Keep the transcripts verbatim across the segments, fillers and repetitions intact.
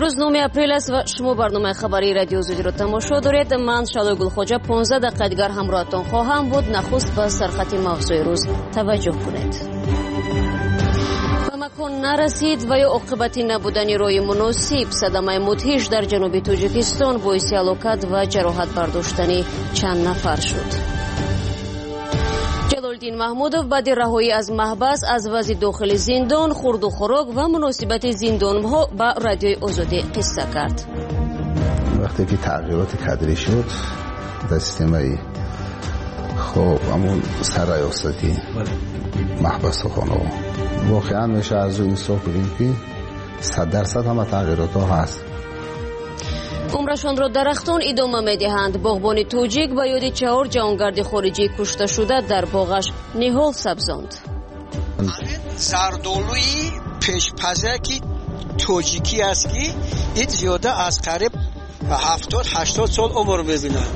امروز نهم اپریل است و شما برنامه خبری رادیو زودی رو تماشا دارید. من شالو گلخوجه پانزده دقیقه دیگر همراهتان خواهم بود. نخست به سرخط موضوع روز توجه کنید. به مکان نرسید و یا عاقبت نبودن راه مناسب، صدمه مدهش در جنوب تاجیکستان باعث هلاکت و جراحت برداشتن چند نفر شد. جلالدین محمودов بعد رهایی از محبس از وضع داخل زندان، خورد و خوراک و مناسبت زندانها با رادیوی آزادی قصه کرد. وقتی که تغییرات کادری شد در سیستم خب همون سرایاستی محبس خانه واقعا میشه از این صحبت کنیم که صد درصد همه تغییرات ها هست. عمرشان را درختان ادامه میدهند. باغبان توجیک به یاد چهار جوانگرد خارجی کشته شده در باغش نهال سبزاند. زردالوی پیشپزکی توجیکی است که این زیاده از قریب هفتاد هشتاد سال عمر می‌بینه.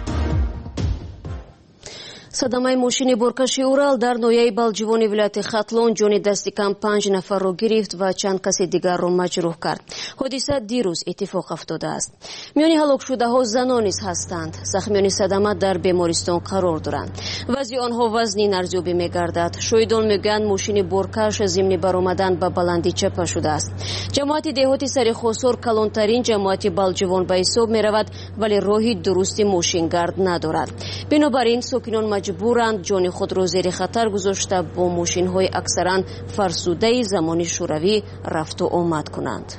صدمه ماشین بارکشی اورال در نویه بالجوان ولایت خطلون جان دستی کم پنج نفر را گرفت و چند کس دیگر را مجروح کرد. حادثه دیروز اتفاق افتاده است. میان هلاک شده ها زنان نیز هستند. زخمیان صدمه در بیمارستان قرار دارند. وضع آنها وزنی ارزیابی میگردد. شاهدان میگویند ماشین بارکش ضمن برآمدن به بلندی چپه شده است. جماعت دهاتی سر خسار کلانترین جماعت بالجوان به حساب میرود ولی راهی درستی ماشینگرد ندارد. بنابراین ساکنان مجبورند جان خود را زیر خطر گذاشته با ماشین های اکثرا فرسوده زمان شوروی رفت و آمد کنند.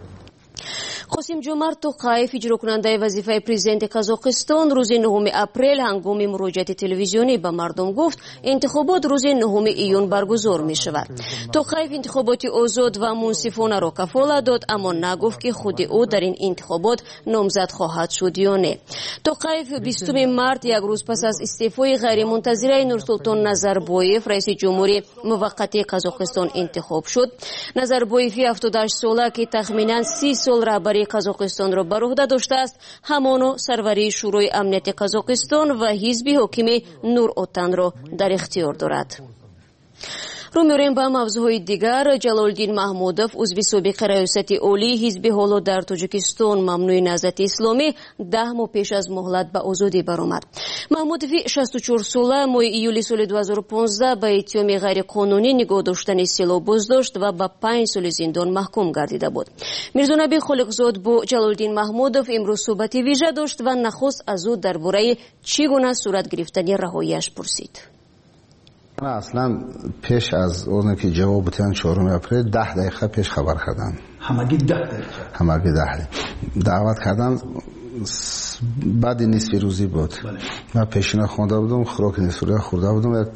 قاسم جمعرت توقیف اجرا کننده وظیفه پرزیدنت قزاقستان روز نهم اپریل هنگام مراجعه تلویزیونی به مردم گفت انتخابات روز نهم ایون برگزار می شود. توقیف انتخابات آزاد و منصفانه را کفالت داد اما نگفت که خود او در این انتخابات نامزد خواهد شد یا نه. توقیف بیستم مارس یک روز پس از استعفای غیر منتظره نورسلطان نظربایف رئیس جمهوری موقت قزاقستان انتخاب شد. نظربایف هفتاد و هشت ساله که تخمینا سی سال رهبری قزاقستان را بر عهده داشته است، همانا سروری شورای امنیت قزاقستان و حزب حاکم نور اوتان را در اختیار دارد. رو می‌ریم به موضوعهای دیگر. جلالدین محمودov عضو سابق ریاست عالی حزب حالا در تاجیکستان ممنوع نهضت اسلامی ده ماه پیش از مهلت به آزادی برآمد. محمودov شصت و چهار ساله ماه ایولی سال دو هزار و پانزده به اتهام غیر قانونی نگاه داشتن سلاح بازداشت و به پنج سال زندان محکوم گردیده بود. میرزا نبی خالقزاد با جلالدین محمودov امروز صحبت ویژه داشت و نخست از او درباره چگونه صورت گرفتن رهایی‌اش پرسید. من اصلا پیش از اون که جواب بودن چهارم اپریل ده دقیقه پیش خبر کردن. همگی ده دقیقه همگی ده دعوت کردن. بعد نصف روزی بود. بله. من پیشینا خونده بودم، خوراک نصف روزی خورده بودم و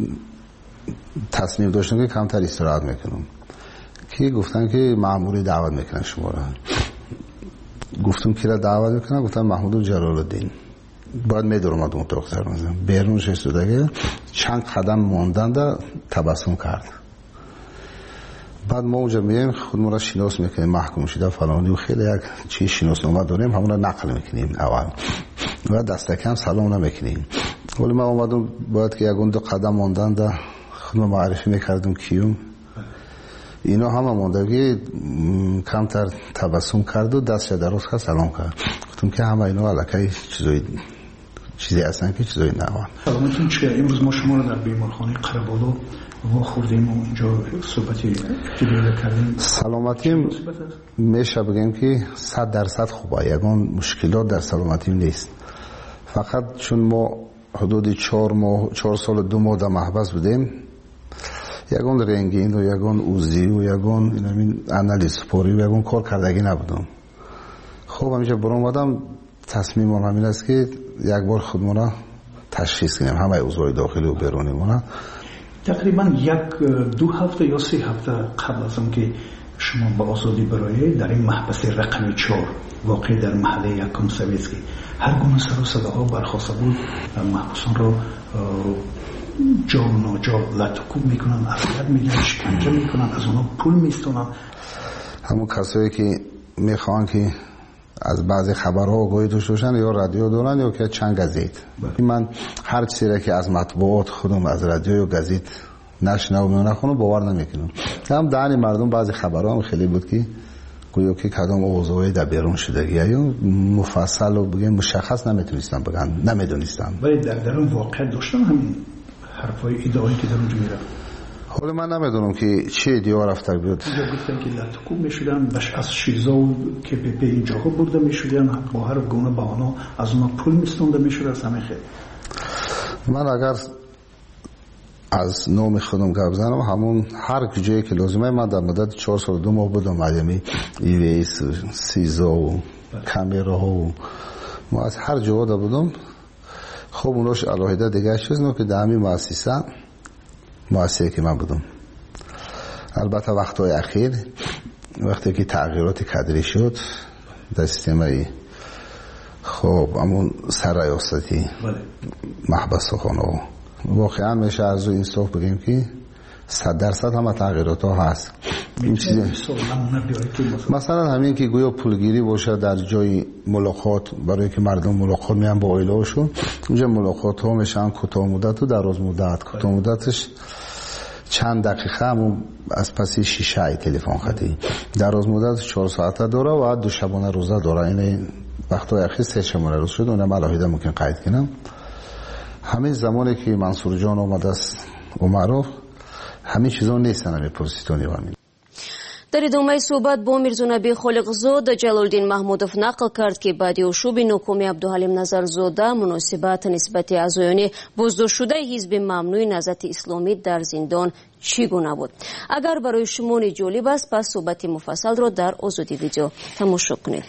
تصمیم داشتم که کمتر استراحت میکنم که گفتن که مأموری دعوت میکنن شما را. گفتم کی را دعوت میکنن؟ گفتن محمود جلال‌الدین. باید میدارم اون دکتر مثلا بیرونش استودگی چند قدم ماندن تبسم کرد. بعد ما اونجا میایم خودمون را شناس میکنیم، محکوم شده فلانی و خیلی یک چیز شناسنامه داریم، همون را نقل میکنیم اول و دستکم سلام نمیکنیم. ولی ما اومدم باید که یک دو قدم ماندن ده خودم معرفی میکردم کیوم اینا همه موندگی کمتر تبسم کرد و دستش دراز کرد سلام کرد. گفتم که همه اینا علاقه چیزایی چیزی هستن که چیزایی نوان. سلامتون چیه؟ امروز ما شما رو در بیمارخانه قره‌بالا وا خوردیم و اینجا صحبتی دیگه کردیم. سلامتیم میشه بگیم که صد درصد خوبه، یگان مشکلات در سلامتیم نیست. فقط چون ما حدود چهار ماه چهار سال دو ماه در محبس بودیم، یگان رنگین و یگان اوزی و یگان این انالیز سپوری و یگان کار کردگی نبودم. خب همیشه برام آدم تصمیمم همین است که یک بار خودمون را تشخیص کنیم، همه عضوهای داخلی و بیرونی مون. تقریبا یک دو هفته یا سه هفته قبل از اینکه شما با آزادی برای در این محبس رقم چهار واقع در محله یکم سویسکی هر گونه سر و صداها برخواسته بود، محبوسان را جا و ناجا لطکوب میکنن، اذیت میکنن، شکنجه میکنن، از اونا پول میستونن. همون کسایی که میخوان که از بعضی خبرها آگاهی داشته باشن یا رادیو دارن یا که چند گزیت. من هر چیزی که از مطبوعات خودم از رادیو یا گزیت نشنوم و نخونم باور نمیکنم. هم دهن مردم بعضی خبرها هم خیلی بود که گویا که کدام اوضاعی در بیرون شدگی یا مفصل و بگیم مشخص نمیتونستن بگن، نمیدونستن. ولی در درون واقع داشتن همین حرفای ادعایی که در اونجا میره. حالا من نمیدونم که چه ادعا رفته بود. اینجا گفتن که لطکو میشدن بش از شیزا و که به اینجاها برده میشدن با هر گونه بهانه از اونها پول میستونده میشد از همه خیلی. من اگر از نام خودم گپ بزنم همون هر کجایی که لازمه من در مدت چهار سال دو ماه بودم مدیمی ایویس سیزا و کامیرا و ما از هر جا دا بودم. خب اوناش علاهده دیگه چیز که در همین مؤسسه مؤسسه که من بودم. البته وقتهای اخیر وقتی که تغییرات کادری شد در سیستم خب همون سرایاستی محبس خانه واقعا میشه از این صحب بگیم که صد درصد همه تغییرات ها هست. این چیزی مثلا همین که گویا پولگیری باشه در جای ملاقات برای که مردم ملاقات میان با عائله‌هاشون، اونجا ملاقات ها میشن کوتاه مدت و دراز مدت. کوتاه مدتش چند دقیقه همون از پس شیشه تلفن خطی، دراز مدت چهار ساعته داره و دو شبانه روزه داره. این وقتای اخیر سه شبانه روز شد، اونم علاوه ممکن قید کنم. همین زمانی که منصور جان آمده است عمرو همین چیزا نیستن همین پوزیشنی وامین. در ادامه صحبت با میرزونبی خالقزاد جلالدین محمودов نقل کرد که بعد اشوب نکومی عبدالحلیم نظرزاده مناسبت نسبت اعضایان بازداشت شده حزب ممنوع نهضت اسلامی در زندان چگونه بود؟ اگر برای شما جالب است پس صحبت مفصل را در آزادی ویدیو تماشا کنید.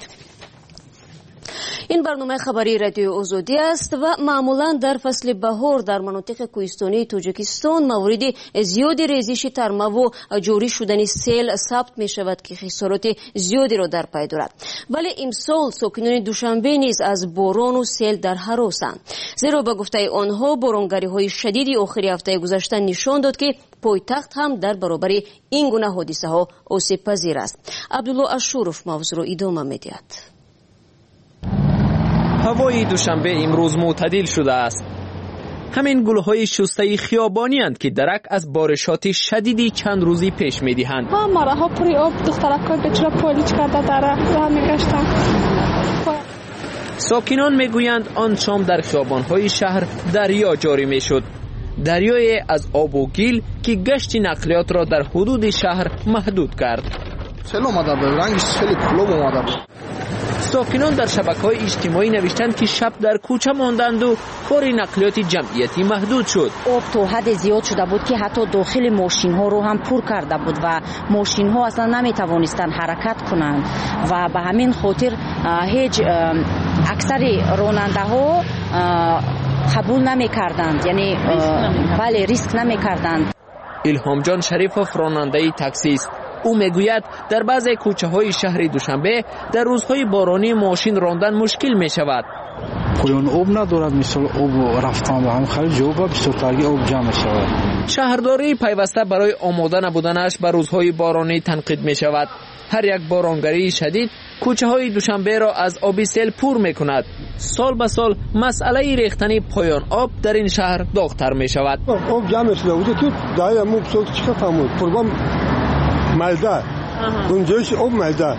این برنامه خبری رادیو آزادی است و معمولا در فصل بهار در مناطق کوهستانی تاجیکستان مورد زیاد ریزش ترمه و جاری شدن سیل ثبت می شود که خسارات زیادی را در پی دارد. ولی امسال ساکنان دوشنبه نیز از باران و سیل در هراسند، زیرا به گفته آنها بارانگری های شدیدی آخر هفته گذشته نشان داد که پایتخت هم در برابر این گونه حادثه ها آسیب پذیر است. عبدالله اشورف موضوع را ادامه می‌دهد. هوای دوشنبه امروز معتدل شده است. همین گل‌های شسته خیابانی اند که درک از بارشات شدیدی چند روزی پیش می‌دهند. ها مراها پری آب دخترک‌ها به چرا پالیچ کرده داره راه می‌گشتن. ساکنان می‌گویند آن شام در خیابان‌های شهر دریا جاری می‌شد. دریای از آب و گل که گشت نقلیات را در حدود شهر محدود کرد. سیل اومده بود، رنگش خیلی کلوب اومده بود. ساکنان در شبکه‌های اجتماعی نوشتند که شب در کوچه ماندند و کار نقلیات جمعیتی محدود شد. آب تا حد زیاد شده بود که حتی داخل ماشین‌ها رو هم پر کرده بود و ماشین‌ها اصلا نمی‌توانستند حرکت کنند و به همین خاطر هیچ اکثر راننده‌ها قبول نمی‌کردند، یعنی بله ریسک نمی‌کردند. الهام جان شریفوف راننده تاکسی است. او میگوید در بعضی کوچه‌های شهر دوشنبه در روزهای بارانی ماشین راندن مشکل می شود. پایان آب ندارد، مثل آب رفتن و هم خیلی جواب بسیارترگی آب جمع شود. شهرداری پیوسته برای آماده نبودنش به روزهای بارانی تنقید می شود. هر یک بارانگری شدید کوچه های دوشنبه را از آبی سیل پر می کند. سال به سال مسئله ریختن پایان آب در این شهر داغ‌تر می شود. آب جمع شده بود تو دای مو بسیار چیکار فهمود پربام ملده گنجایش آب ملده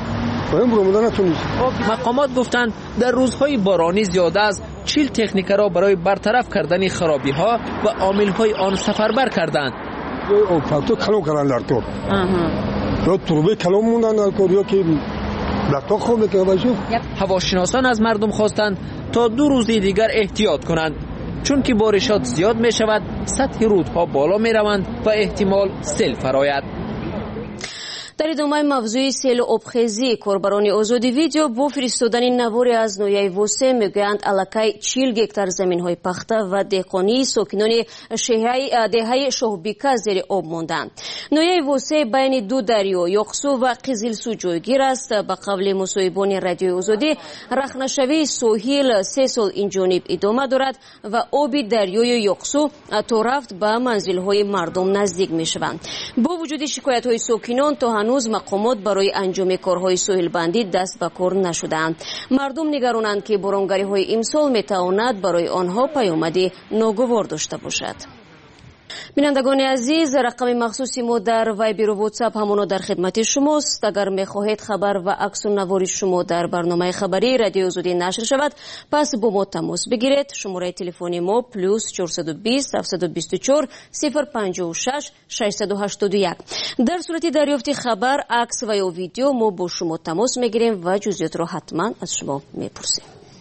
مقامات گفتند در روزهای بارانی زیاده از چهل تکنیک را برای برطرف کردن خرابی ها و عامل های آن سفربر کردند. آب پاکتو کلو کردن در تو یا تروبه کلو موندن در تو یا که لطا خوب میکنه باشو. هواشناسان از مردم خواستند تا دو روز دیگر احتیاط کنند، چون که بارشات زیاد می شود سطح رودها بالا می روند و احتمال سیل فرآید. در ادامه موضوع سیل و آبخیزی کاربران آزادی ویدیو با فرستادن نواری از نویای وسه میگویند الکی چهل گکتار زمین های پخته و دهقانی ساکنان دهه شاهبیکا زیر آب ماندند. نویای وسه بین دو دریا یاقسو و قزلسو جایگیر است. به قول مصاحبان رادیو آزادی رخنه‌شوی ساحل سه سال این جانب ادامه دارد و آب دریای یاقسو تا رفت به منزل های مردم نزدیک می شوند. با وجود شکایت های ساکنان تا هنوز مقامات برای انجام کارهای ساحل بندی دست به کار نشدند. مردم نگرانند که بارانگری های امسال میتواند برای آنها پیامد ناگوار داشته باشد. بینندگان عزیز، رقم مخصوصی ما در وایبر و واتساپ همانا در خدمت شماست. اگر میخواهید خبر و عکس العمل شما در برنامه خبری رادیو آزادی نشر شود، پس با ما تماس بگیرید. شماره تلفنی ما پلوس چهارصد و بیست هفتصد و بیست و چهار صفر پنجاه و شش ششصد و هشتاد و یک. در صورت دریافت خبر، عکس و یا ویدیو ما با شما تماس میگیریم و جزئیات را حتما از شما میپرسیم.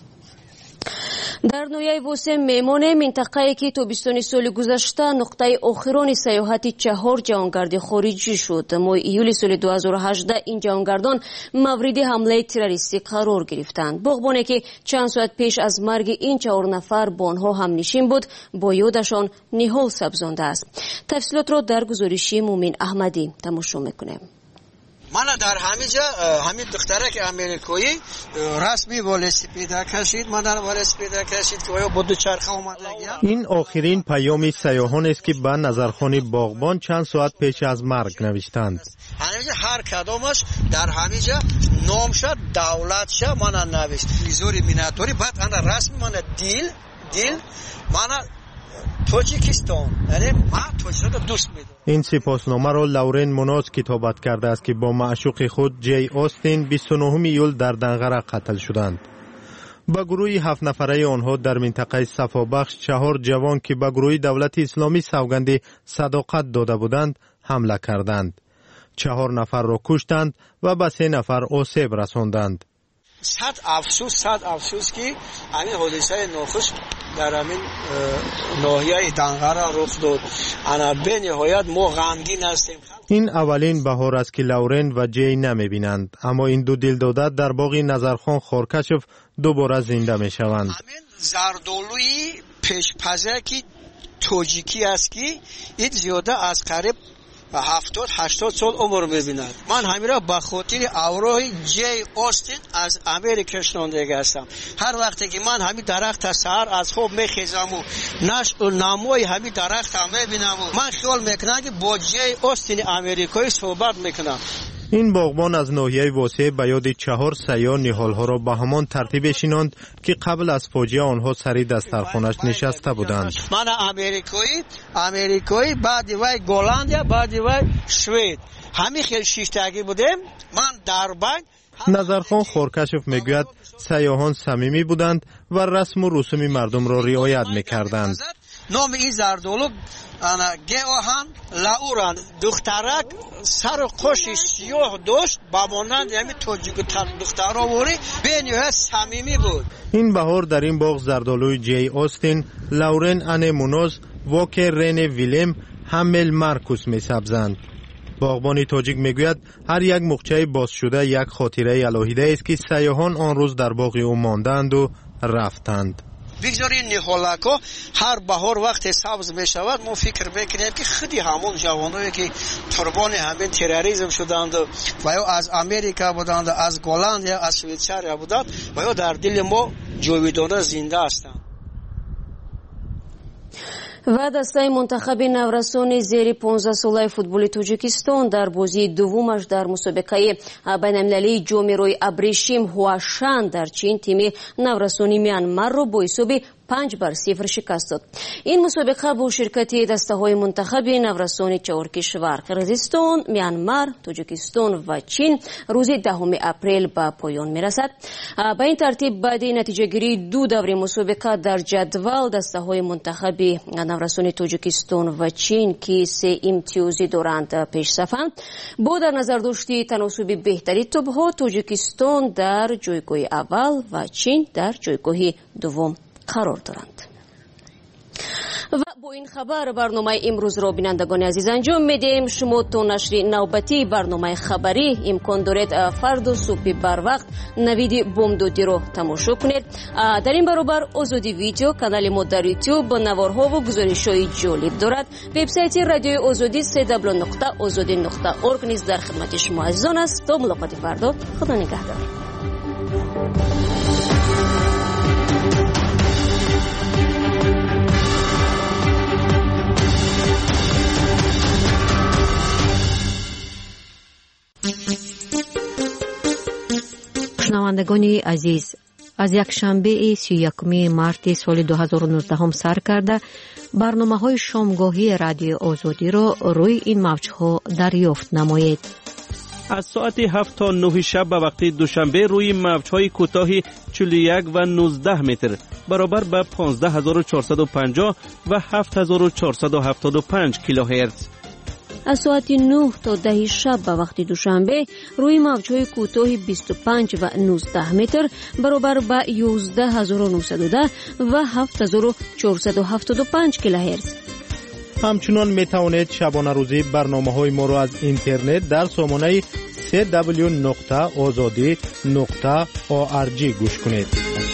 در نویای واسه میمون منطقه‌ای که تابستان سال گذشته نقطه آخران سیاحت چهار جهانگرد خارجی شد. ماه ایول سال دو هزار و هجده این جهانگردان مورد حمله تروریستی قرار گرفتند. باغبانی که چند ساعت پیش از مرگ این چهار نفر با آنها هم نشین بود، با یادشان نهال سبزانده است. تفصیلات را در گزارش مومن احمدی تماشا میکنیم. من در همین جا همین دخترک امریکایی رسمی ولسپیدا کشید، من در ولسپیدا کشید که آیا بود چرخه اومد. این آخرین پیام سیاحان است که به نظرخان باغبان چند ساعت پیش از مرگ نوشتند. همینجا هر کدامش در همین جا نام شد، دولت شد، من نوشت ویزوری میناتوری. بعد انا رسمی من دیل دیل من تاجیکستان، یعنی من تاجیکستان دوست میدارم. این سپاسنامه را لورن مناز کتابت کرده است که با معشوق خود جی آستین بیست و نهم ایول در دنغره قتل شدند. با گروه هفت نفره آنها در منطقه صفابخش چهار جوان که با گروه دولت اسلامی سوگند صداقت داده بودند حمله کردند. چهار نفر را کشتند و به سه نفر آسیب رساندند. صد افسوس صد افسوس که همین حادثه ناخوش در همین ناحیه دنغره رخ داد. انا به نهایت ما غمگین هستیم. این اولین بهار است که لورن و جی نمیبینند، اما این دو دلداده در باغ نظرخان خارکشف دوباره زنده میشوند. همین زردالوی پیشپزکی تاجیکی است که این زیاده از قریب هفتاد هشتاد سال عمر می‌بیند. من همین را به خاطر اوراق جی آستین از امریکا شنونده هستم. هر وقتی که من همین درخت سحر از خواب میخیزم و نشء و نمای همین درخت هم میبینم و من خیال میکنم که با جی آستین امریکایی صحبت میکنم. این باغبان از ناحیه واسه به یاد چهار سیاه نهالها را به همان ترتیب شناند که قبل از فاجعه آنها سری دسترخانش نشسته بودند. من امریکایی امریکایی بعد وای گلندیا بعد وای سوئد همین خیلی شیشتگی بودیم. من در بین نظرخان خارکشف میگوید سیاحان صمیمی بودند و رسم و رسوم مردم را رعایت میکردند. نام این زردالو انا گیاهان لاوران دخترک سر و قش سیاه داشت با مانند همین تاجیک دخترها وری به نهایت صمیمی بود. این بهار در این باغ زردالوی جی آستین، لورن ان مناز، واکر رن ویلم، همل مارکوس می سبزند. باغبانی تاجیک میگوید هر یک مخچه باز شده یک خاطره الهیده است که سیاحان آن روز در باغ او ماندند و رفتند. بگذارین نهالکا هر بهار وقت سبز می شود ما فکر بکنیم که خیلی همون جوانایی که قربان همین تروریسم شدند و یا از امریکا بودند، از گلند یا از شویچریا بودند و یا در دل ما جاودانه زنده هستند. و دستای منتخب نورسان زیر پانزده ساله فوتبال تاجیکستان در بازی دومش در مسابقه بین‌المللی جام روی ابریشم هواشان در چین تیم نورسانی میانمار را با حساب پنج بر صفر شکست داد. این مسابقه با شرکت دسته‌های منتخب نورسان چهار کشور قرقیزستان، میانمار، تاجیکستان و چین روز دهم اپریل به پایان میرسد. به این ترتیب بعد نتیجه گیری دو دور مسابقه در جدول دسته‌های منتخب نورسان تاجیکستان و چین که سه امتیازی دارند پیش صفند. با در نظر داشتی تناسب بهتری توپ‌ها تاجیکستان در جایگاه اول و چین در جایگاه دوم قرار دارند. و با این خبر برنامه امروز را بینندگان عزیز انجام میدیم. شما تا نشر نوبتی برنامه خبری امکان دارید فردا صبح بر وقت نوید بامدادی را تماشا کنید. در این برابر آزادی ویدیو کانال ما در یوتیوب با نوارها و گزارش‌های جالب دارد. وبسایت رادیو آزادی سه دبلیو نقطه آزادی نقطه اورگ نیز در خدمت شما عزیزان است. تا ملاقات فردا، خدا نگهدار. شنوندگان عزیز، از یک شنبه سی و یکم مارت سال دو هزار و نوزده سر کرده برنامه‌های شامگاهی رادیو آزادی را روی این موج‌ها دریافت نمایید. از ساعت هفت تا نه شب به وقت دوشنبه روی موج‌های کوتاه چهل و یک و نوزده متر برابر به پانزده هزار و چهارصد و پنجاه و هفت هزار و چهارصد و هفتاد و پنج کیلوهرتز. از ساعت نه تا ده شب به وقت دوشنبه روی موج‌های کوتاه بیست و پنج و نوزده متر برابر به یازده هزار و نهصد و ده و هفت هزار و چهارصد و هفتاد و پنج کیلوهرتز. همچنان می توانید شبانه روزی برنامه‌های ما را از اینترنت در سامانه سی دبلیو نقطه آزادی نقطه او آر جی گوش کنید.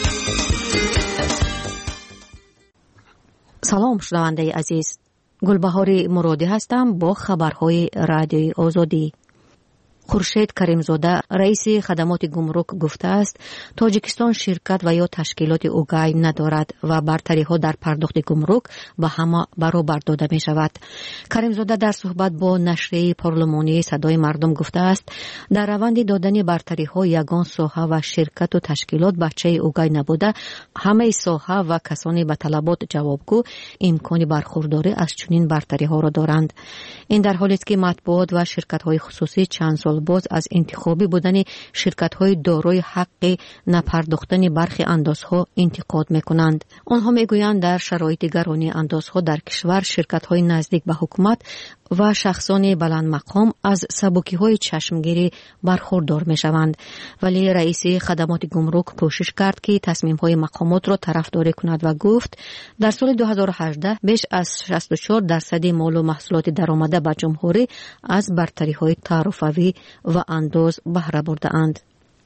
سلام شنونده عزیز، گلبهار مرادی هستم با خبرهای رادیوی آزادی. خورشید کریمزاده رئیس خدمات گمرک گفته است تاجیکستان شرکت و یا تشکیلات اوگای ندارد و برتری ها در پرداخت گمرک به همه برابر داده می شود. کریمزاده در صحبت با نشریه پارلمانی صدای مردم گفته است در روند دادن برتری ها یگان ساحه و شرکت و تشکیلات بچه اوگای نبوده، همه ساحه و کسانی به طلبات جوابگو امکان برخورداری از چنین برتری ها را دارند. این در حالی است که مطبوعات و شرکت های خصوصی چند سال باز از انتخابی بودن شرکت‌های دارای حق نپرداختن برخی اندازها انتقاد می‌کنند. آنها می‌گویند در شرایط گرانی اندازها در کشور شرکت‌های نزدیک به حکومت و شخصان بلند مقام از سبکی‌های چشمگیری برخوردار می‌شوند، ولی رئیس خدمات گمرک کوشش کرد که تصمیم‌های مقامات را طرفداری کند و گفت در سال دو هزار و هجده بیش از شصت و چهار درصد مال و محصولات درآمده به جمهوری از برتری‌های تعرفه‌ای و انداز بهره برده‌اند.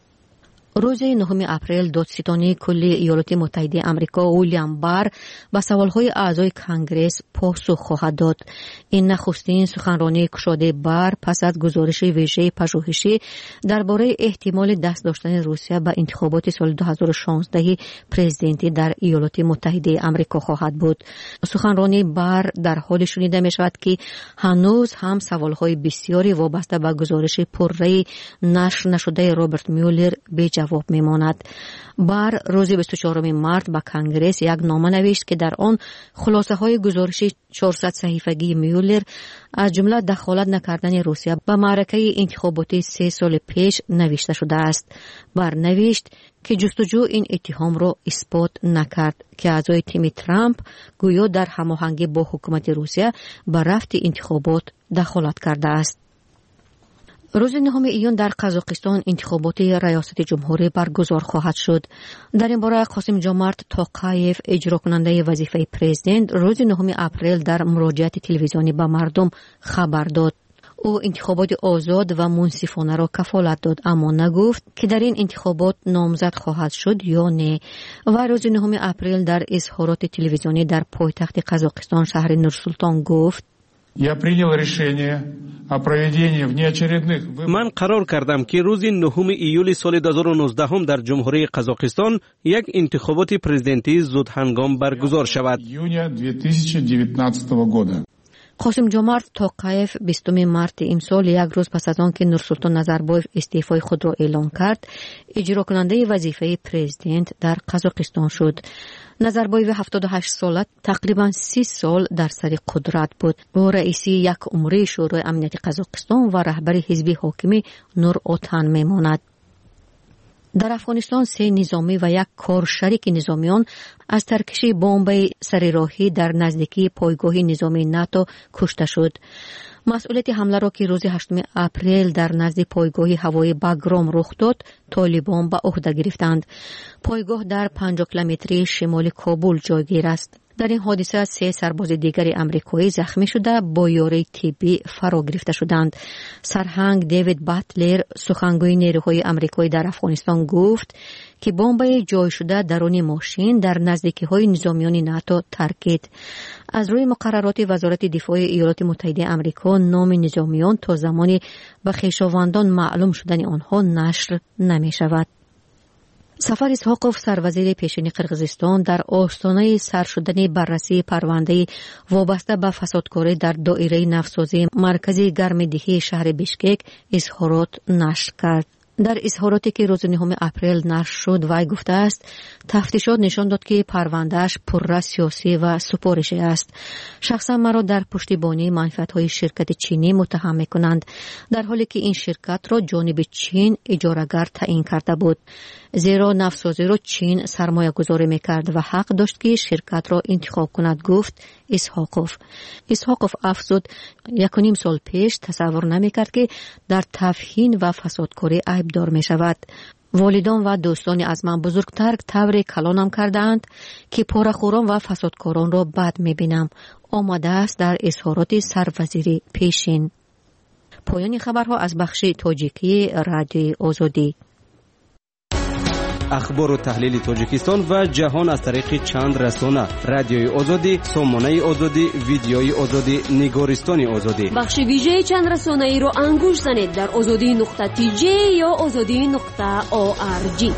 روز نهم اپریل دادستانی کلی ایالات متحده آمریکا ویلیام بار به سوالهای اعضای کنگره پاسخ خواهد داد. این نخستین سخنرانی گشاده بار پس از گزارش ویژه پژوهشی درباره احتمال دست داشتن روسیه به انتخابات سال دو هزار و شانزده پرزیدنتی در ایالات متحده آمریکا خواهد بود. سخنرانی بار در حال شنیده می شود که هنوز هم سوالهای بسیاری وابسته به گزارش پررأی نشر نشده رابرت میولر به جواب میماند. بار روز بیست و چهارم مارت به کنگره یک نامه نوشت که در آن خلاصه های گزارش چهارصد صحیفگی میولر از جمله دخالت نکردن روسیه به معرکه انتخاباتی سه سال پیش نوشته شده است. بار نوشت که جستجو این اتهام را اثبات نکرد که اعضای تیم ترامپ گویا در هماهنگی با حکومت روسیه به رفت انتخابات دخالت کرده است. روز نهم ایون در قزاقستان انتخابات ریاست جمهوری برگزار خواهد شد. در این باره قاسم جمارت توقایف اجرا کننده وظیفه پرزیدنت روز نهم اپریل در مراجعه تلویزیونی به مردم خبر داد. او انتخابات آزاد و منصفانه را کفالت داد، اما نگفت که در این انتخابات نامزد خواهد شد یا نه. و روز نهم اپریل در اظهارات تلویزیونی در پایتخت قزاقستان شهر نورسولتان گفت من قرار کردم که روز نهم ایول سال دو هزار و نوزده هم در جمهوری قزاقستان یک انتخابات پرزیدنتی زود هنگام برگزار شود. قاسم جمارت توقایف بیستم مارت امسال یک روز پس از آن که نورسولتان نظربایف استعفای خود را اعلام کرد اجرا کننده وظیفه پرزیدنت در قزاقستان شد. نظربایف هفتاد و هشت ساله تقریبا سی سال در سر قدرت بود. او رئیس یک عمره شورای امنیت قزاقستان و رهبر حزب حاکم نور اوتان میماند. در افغانستان سه نظامی و یک کارشریک نظامیان از ترکش بمب سر راهی در نزدیکی پایگاه نظامی ناتو کشته شد. مسئولیت حمله را که روز هشتم اپریل در نزد پایگاه هوایی باگرام رخ داد طالبان به عهده گرفتند. پایگاه در پنجاه کیلومتری شمال کابل جایگیر است. در این حادثه سه سرباز دیگر امریکایی زخمی شده با یاری طبی فرا گرفته شدند. سرهنگ دیوید باتلر سخنگوی نیروهای امریکایی در افغانستان گفت که بمب جای شده درون ماشین در نزدیکی های نظامیان ناتو ترکید. از روی مقررات وزارت دفاع ایالات متحده آمریکا نام نظامیان تا زمانی به خویشاوندان معلوم شدن آنها نشر نمی شود. سفر اسحاقوف سروزیر پیشین قرقیزستان در آستانه سر شدن بررسی پرونده وابسته به فسادکاری در دایره نفتسازی مرکزی گرمدهی شهر بیشکک اظهارات نشر کرد. در اظهاراتی که روز نهم اپریل نشر شد وی گفته است تفتیشات نشان داد که پروندهش پر سیاسی و سپارشی است. شخصا مرا در پشتیبانی منفعت‌های شرکت چینی متهم می‌کنند، در حالی که این شرکت را جانب چین اجاره‌گر تعیین کرده بود، زیرا نفت‌سازی را چین سرمایه گذاری می‌کرد و حق داشت که شرکت را انتخاب کند، گفت اسحاقوف. اسحاقوف افزود یک و نیم سال پیش تصور نمی‌کرد که در توهین و فسادکاری عیبدار می‌شود. والدان و دوستان از من بزرگتر طوری کلانم کردند که پاره‌خوران و فسادکاران را بد می‌بینم. آمده است در اظهارات سروزیر پیشین. پایان خبرها از بخش تاجیکی رادیوی آزادی. اخبار و تحلیل تاجیکستان و جهان از طریق چند رسانه: رادیوی آزادی، سامانه آزادی، ویدیوی آزادی، نگارستان آزادی. بخش ویژه چند رسانه ای رو انگوش زنید در آزادی نقطه تی جی یا آزادی نقطه او آر جی.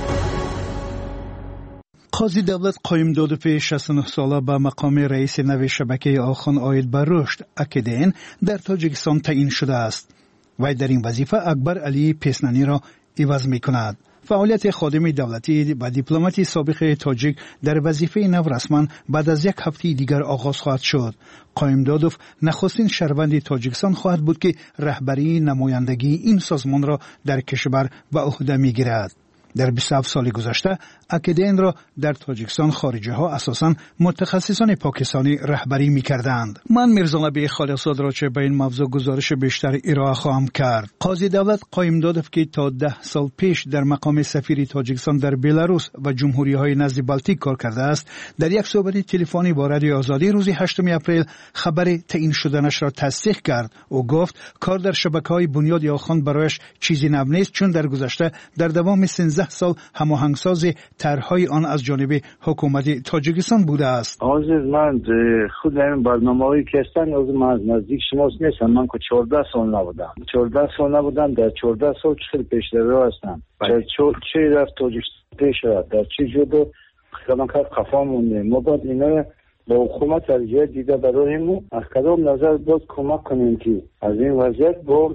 قاضی دولت قایمدادوف شصت و نه ساله به مقام رئیس نو شبکه آخوان عاید به رشد اکیدین در تاجیکستان تعیین شده است. وی در این وظیفه اکبر علی پیسنانی را عوض می کند. فعالیت خادم دولتی و دیپلماتی سابق تاجیک در وظیفه نو رسما بعد از یک هفته دیگر آغاز خواهد شد. قایمدادوف نخستین شهروند تاجیکستان خواهد بود که رهبری نمایندگی این سازمان را در کشور به عهده می‌گیرد. در بیست و هفت سال گذشته اکیدین را در تاجیکستان خارجی ها اساساً متخصصان پاکستانی رهبری می کردند. من میرزا نبی خالص‌زاده را چه به این موضوع گزارش بیشتر ارائه خواهم کرد. قاضی دولت قایمدادوف که تا ده سال پیش در مقام سفیر تاجیکستان در بلاروس و جمهوری های نزد بالتیک کار کرده است، در یک صحبت تلفنی با رادیو آزادی روز هشتم اپریل خبر تعیین شدنش را تصدیق کرد. او گفت کار در شبکه‌های بنیاد آخوان برایش چیزی نو نیست، چون در گذشته در دوام سیزده سال هماهنگساز طرح‌های آن از جانب حکومت تاجیکستان بوده است. حاضر من خود این برنامه‌هایی که هستن از من از نزدیک شناس نیستم. من که چهارده سال نبودم. چهارده سال نبودم در چهارده سال چه پیش رو هستم. چه رفت تاجیکستان پیش رفت. در چه جدو خدمت کرد خفا مونده. ما باید اینا با حکومت ارجاع دیده برای ما از کدام نظر باید کمک کنیم که از این وضعیت با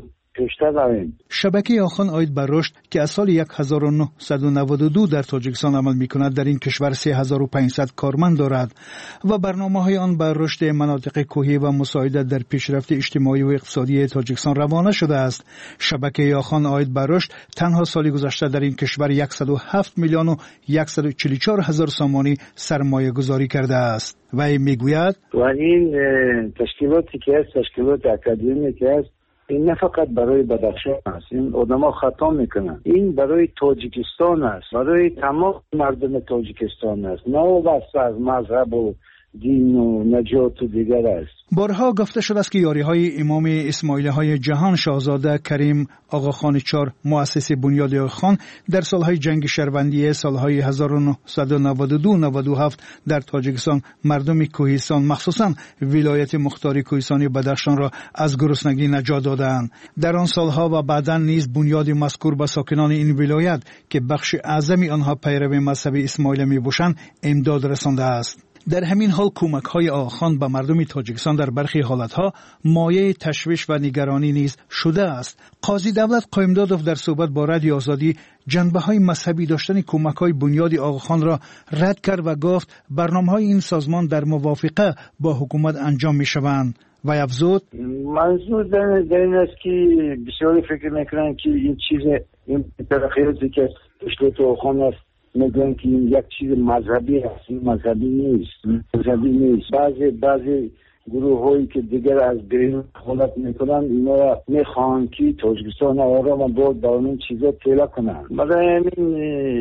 شبکه آخوان عاید به رشد که از سال هزار و نهصد و نود و دو در تاجیکستان عمل می کند در این کشور سه هزار و پانصد کارمند دارد و برنامه های آن بر رشد مناطق کوهی و مساعدت در پیشرفت اجتماعی و اقتصادی تاجیکستان روانه شده است. شبکه آخوان عاید به رشد تنها سال گذشته در این کشور صد و هفت میلیون و صد و چهل و چهار هزار سامانی سرمایه گذاری کرده است. و این میگوید و این تشکیلاتی که است، تشکیلات اکادمی که است، این نه فقط برای بدخشان است. این آدما خطا میکنن. این برای تاجیکستان است، برای تمام مردم تاجیکستان است، نه وابسته از مذهب و دین و نجات و دیگر است. بارها گفته شده است که یاری های امام اسماعیلی های جهان شاهزاده کریم آقاخان چهار مؤسس بنیاد آخوان در سالهای جنگ شهروندی سالهای هزار و نهصد و نود و دو نود و هفت در تاجیکستان مردم کوهستان مخصوصا ولایت مختار کوهستانی بدخشان را از گرسنگی نجات دادند. در آن سالها و بعدا نیز بنیاد مذکور به ساکنان این ولایت که بخش اعظمی آنها پیرو مذهب اسماعیلی میباشند امداد رسانده است. در همین حال کمک های آخوان به مردم تاجیکستان در برخی حالتها مایه تشویش و نگرانی نیز شده است. قاضی دولت قایمدادوف در صحبت با رادیو آزادی جنبه های مذهبی داشتن کمک های بنیاد آخوان را رد کرد و گفت برنامه های این سازمان در موافقه با حکومت انجام می شوند. و افزود منظور در این است که بسیاری فکر میکنن که این چیز این ترخیصی که اشتراط آخوان است میگن که این یک چیز مذهبی است. این مذهبی نیست. مذهبی نیست. بعضی بعضی گروه هایی که دیگر از بیرون حالت میکنن اینا را میخوان که تاجیکستان آرام باید با این چیزا پیدا کنن. برای همین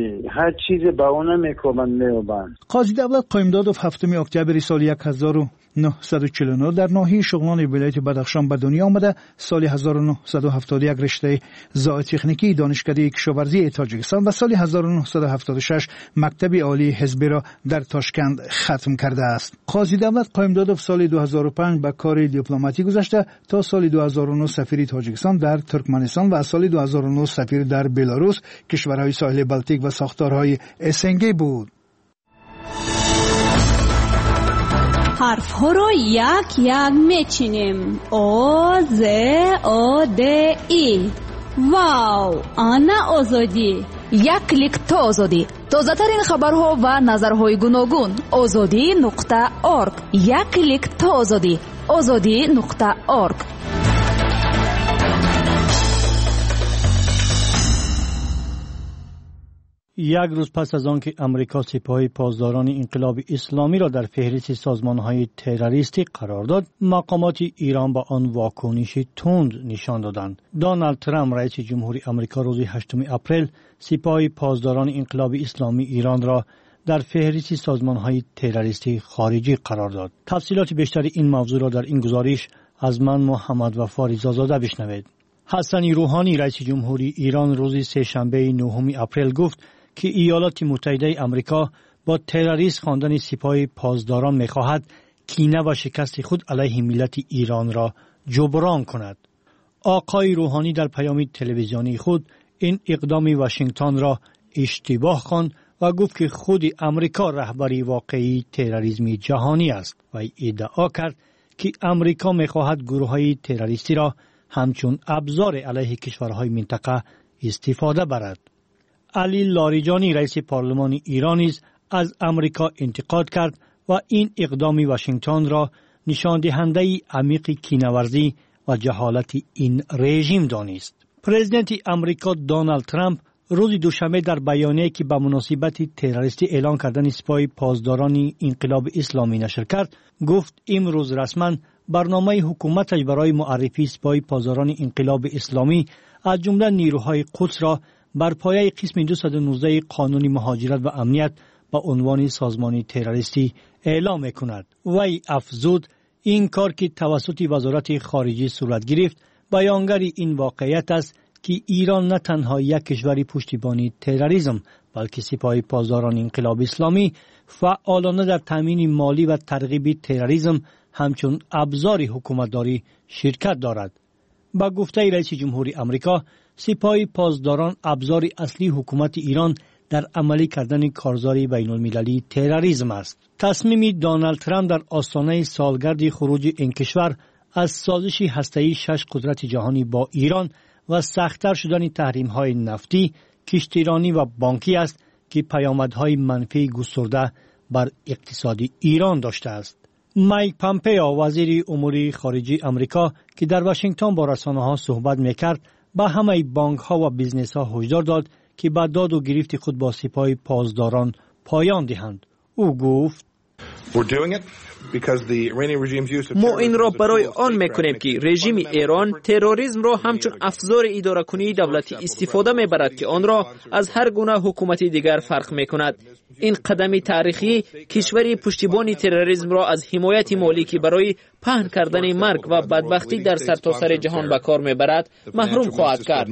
هر چیز با اونا میکنن میابند. قاضی دولت قایمدادوف هفتم اکتبر سال هزار و نهصد و چهل و نه در ناحیه شغلان ولایت بدخشان به دنیا آمده. سال هزار و نهصد و هفتاد و یک رشته زائد تکنیکی دانشکده کشاورزی تاجیکستان و سال هزار و نهصد و هفتاد و شش مکتب عالی حزبی را در تاشکند ختم کرده است. قاضی دولت قایمدادوف سال دو هزار و پنج به کار دیپلماتی گذشته تا سال دو هزار و نه سفیر تاجیکستان در ترکمنستان و سال دو هزار و نه سفیر در بلاروس، کشورهای ساحل بالتیک و ساختارهای اسنگی بود. حرف ها رو یک یک میچینیم. او ز او د ای واو آنا آزادی. یک کلیک تا آزادی. تازه‌ترین خبرها و نظرهای گوناگون. آزادی نقطه اورگ. یک کلیک تا آزادی. آزادی نقطه اورگ. یک روز پس از آنکه امریکا سپاه پاسداران انقلاب اسلامی را در فهرست سازمان‌های تروریستی قرار داد، مقامات ایران با آن واکنش تند نشان دادند. دونالد ترامپ رئیس جمهوری آمریکا روز هشتم اپریل سپاه پاسداران انقلاب اسلامی ایران را در فهرست سازمان‌های تروریستی خارجی قرار داد. تفصیلات بیشتر این موضوع را در این گزارش از من محمد وفا رضازاده بشنوید. حسن روحانی رئیس جمهوری ایران روز سه‌شنبه نهم اپریل گفت که ایالات متحده آمریکا با تروریست خواندن سپاه پاسداران می‌خواهد کینه و شکست خود علیه ملت ایران را جبران کند. آقای روحانی در پیام تلویزیونی خود این اقدام واشنگتن را اشتباه خواند و گفت که خود آمریکا رهبری واقعی تروریسم جهانی است و ادعا کرد که آمریکا می‌خواهد گروه‌های تروریستی را همچون ابزار علیه کشورهای منطقه استفاده برد. علی لاریجانی رئیس پارلمان ایران نیز از آمریکا انتقاد کرد و این اقدام واشنگتن را نشان دهنده عمیق کینه‌ورزی و جهالت این رژیم دانست. پرزیدنت آمریکا دونالد ترامپ روز دوشنبه در بیانیه‌ای که به مناسبت تروریستی اعلان کردن سپاه پاسداران انقلاب اسلامی نشر کرد، گفت امروز رسما برنامه حکومتش برای معرفی سپاه پاسداران انقلاب اسلامی از جمله نیروهای قدس را بر پایه قسم دویست و نوزده قانون مهاجرت و امنیت با عنوان سازمان تروریستی اعلام می‌کند. وی افزود این کار که توسط وزارت خارجه صورت گرفت بیانگر این واقعیت است که ایران نه تنها یک کشور پشتیبانی تروریسم بلکه سپاه پاسداران انقلاب اسلامی فعالانه در تامین مالی و ترغیب تروریسم همچون ابزار حکومتداری شرکت دارد. با گفته رئیس جمهوری آمریکا، سپاه پاسداران ابزار اصلی حکومت ایران در عملی کردن کارزار بین المللی تروریسم است. تصمیم دونالد ترامپ در آستانه سالگرد خروج این کشور از سازش هسته‌ای شش قدرت جهانی با ایران و سخت‌تر شدن تحریم‌های نفتی، کشتیرانی و بانکی است که پیامدهای منفی گسترده بر اقتصاد ایران داشته است. مایک پامپئو وزیر امور خارجه آمریکا که در واشنگتن با رسانه‌ها صحبت می‌کرد، با همه بانک‌ها و بیزنس‌ها هشدار داد که با داد و گرفت خود با سپاه پاسداران پایان دهند. او گفت ما این را برای آن میکنیم که رژیم ایران تروریسم را همچون افزار اداره کنی دولتی استفاده میبرد که آن را از هر گونه حکومت دیگر فرق میکند. این قدم تاریخی کشوری پشتیبانی تروریسم را از حمایت مالی که برای پهن کردن مرگ و بدبختی در سرتاسر جهان به کار میبرد محروم خواهد کرد.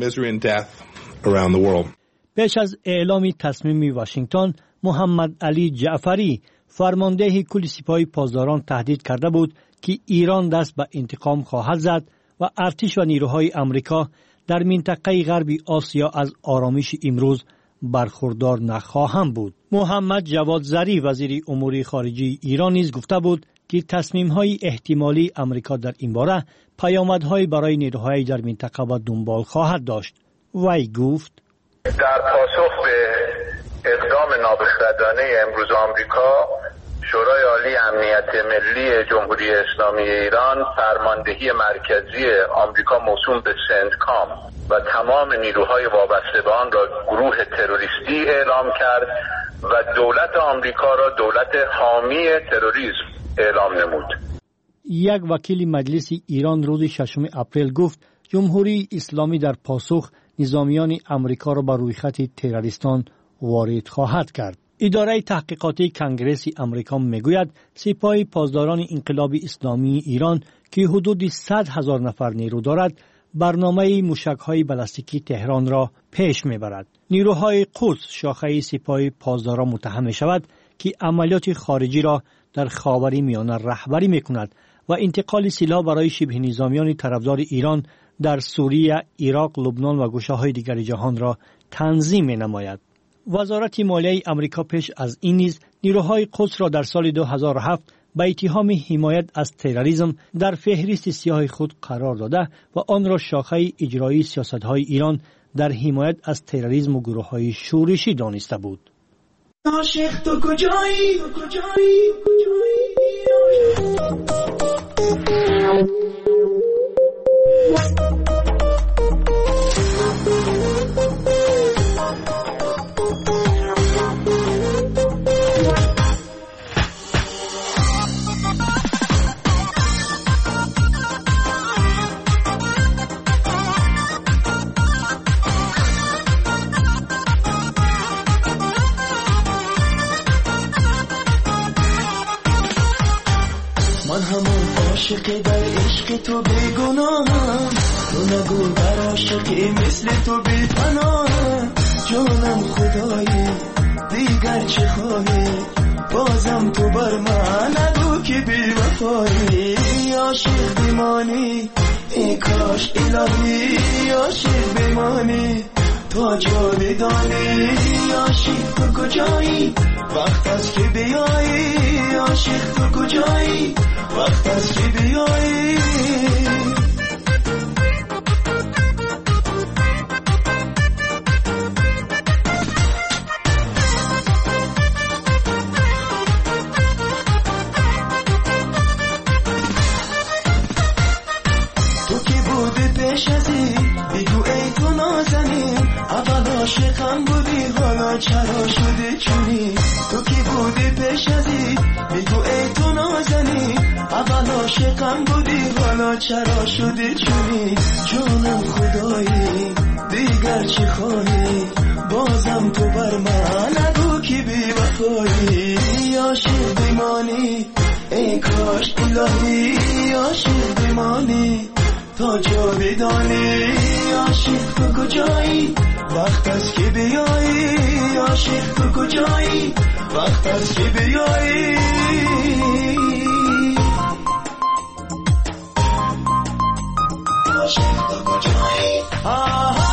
پیش از اعلام تصمیم واشنگتن، محمد علی جعفری فرمانده کل سپاه پاسداران تهدید کرده بود که ایران دست به انتقام خواهد زد و ارتش و نیروهای آمریکا در منطقه غربی آسیا از آرامش امروز برخوردار نخواهند بود. محمد جواد ظریف وزیر امور خارجه ایران نیز گفته بود که تصمیم‌های احتمالی آمریکا در این باره پیامدهای برای نیروهای در منطقه و دنبال خواهد داشت. وی گفت در پاسخ به اقدام نابخردانه امروز آمریکا، شورای عالی امنیت ملی جمهوری اسلامی ایران فرماندهی مرکزی آمریکا موسوم به سنتکام و تمام نیروهای وابسته به آن را گروه تروریستی اعلام کرد و دولت آمریکا را دولت حامی تروریسم اعلام نمود. یک وکیل مجلس ایران روز ششم اپریل گفت جمهوری اسلامی در پاسخ نظامیان آمریکا را بر روی خط تروریستان وارد خواهد کرد. اداره تحقیقاتی کنگره آمریکا میگوید سپاه پاسداران انقلاب اسلامی ایران که حدود صد هزار نفر نیرو دارد، برنامه موشک‌های بالستیکی تهران را پیش میبرد. نیروهای قدس شاخه سپاه پاسداران متهم میشود که عملیات خارجی را در خاورمیانه رهبری میکند و انتقال سلاح برای شبه نظامیان طرفدار ایران در سوریه، عراق، لبنان و گوشه‌های دیگر جهان را تنظیم می‌نماید. وزارت مالیه آمریکا پیش از این نیز نیروهای قدس را در سال دو هزار و هفت به اتهام حمایت از تروریسم در فهرست سیاه خود قرار داده و آن را شاخه اجرایی سیاست‌های ایران در حمایت از تروریسم و گروه‌های شورشی دانسته بود. عاشق تو کجایی؟ کجایی؟ من همون عاشق در عشق تو بیگناهم، تو نگو در عاشقی مثل تو بی پناهم. جانم خدایی دیگر چه خواهی، بازم تو بر من نگو که بی وفایی. عاشق بمانی ای کاش الهی، عاشق بمانی تا جاودانی. عاشق تو کجایی؟ وقت است که بیایی. عاشق تو کجایی؟ وقت است که بیایی. تو کی بودی پیش ازی؟ بگو ای تو نازنین، اول عاشقم بودی حالا چرا شده چونی؟ تو کی بودی پیش ازی؟ بگو ای تو نازنین، اول عاشقم بودی حالا چرا شده چونی؟ جانم خدایی دیگر چی خواهی، بازم تو بر من نگو که بی وفایی. عاشق بمانی ای کاش الهی، عاشق بمانی تا جاودانی. عاشق تو کجایی؟ وقت است که بیایی. عاشق تو کجایی؟ وقت است که بیایی. عاشق تو کجایی؟ آها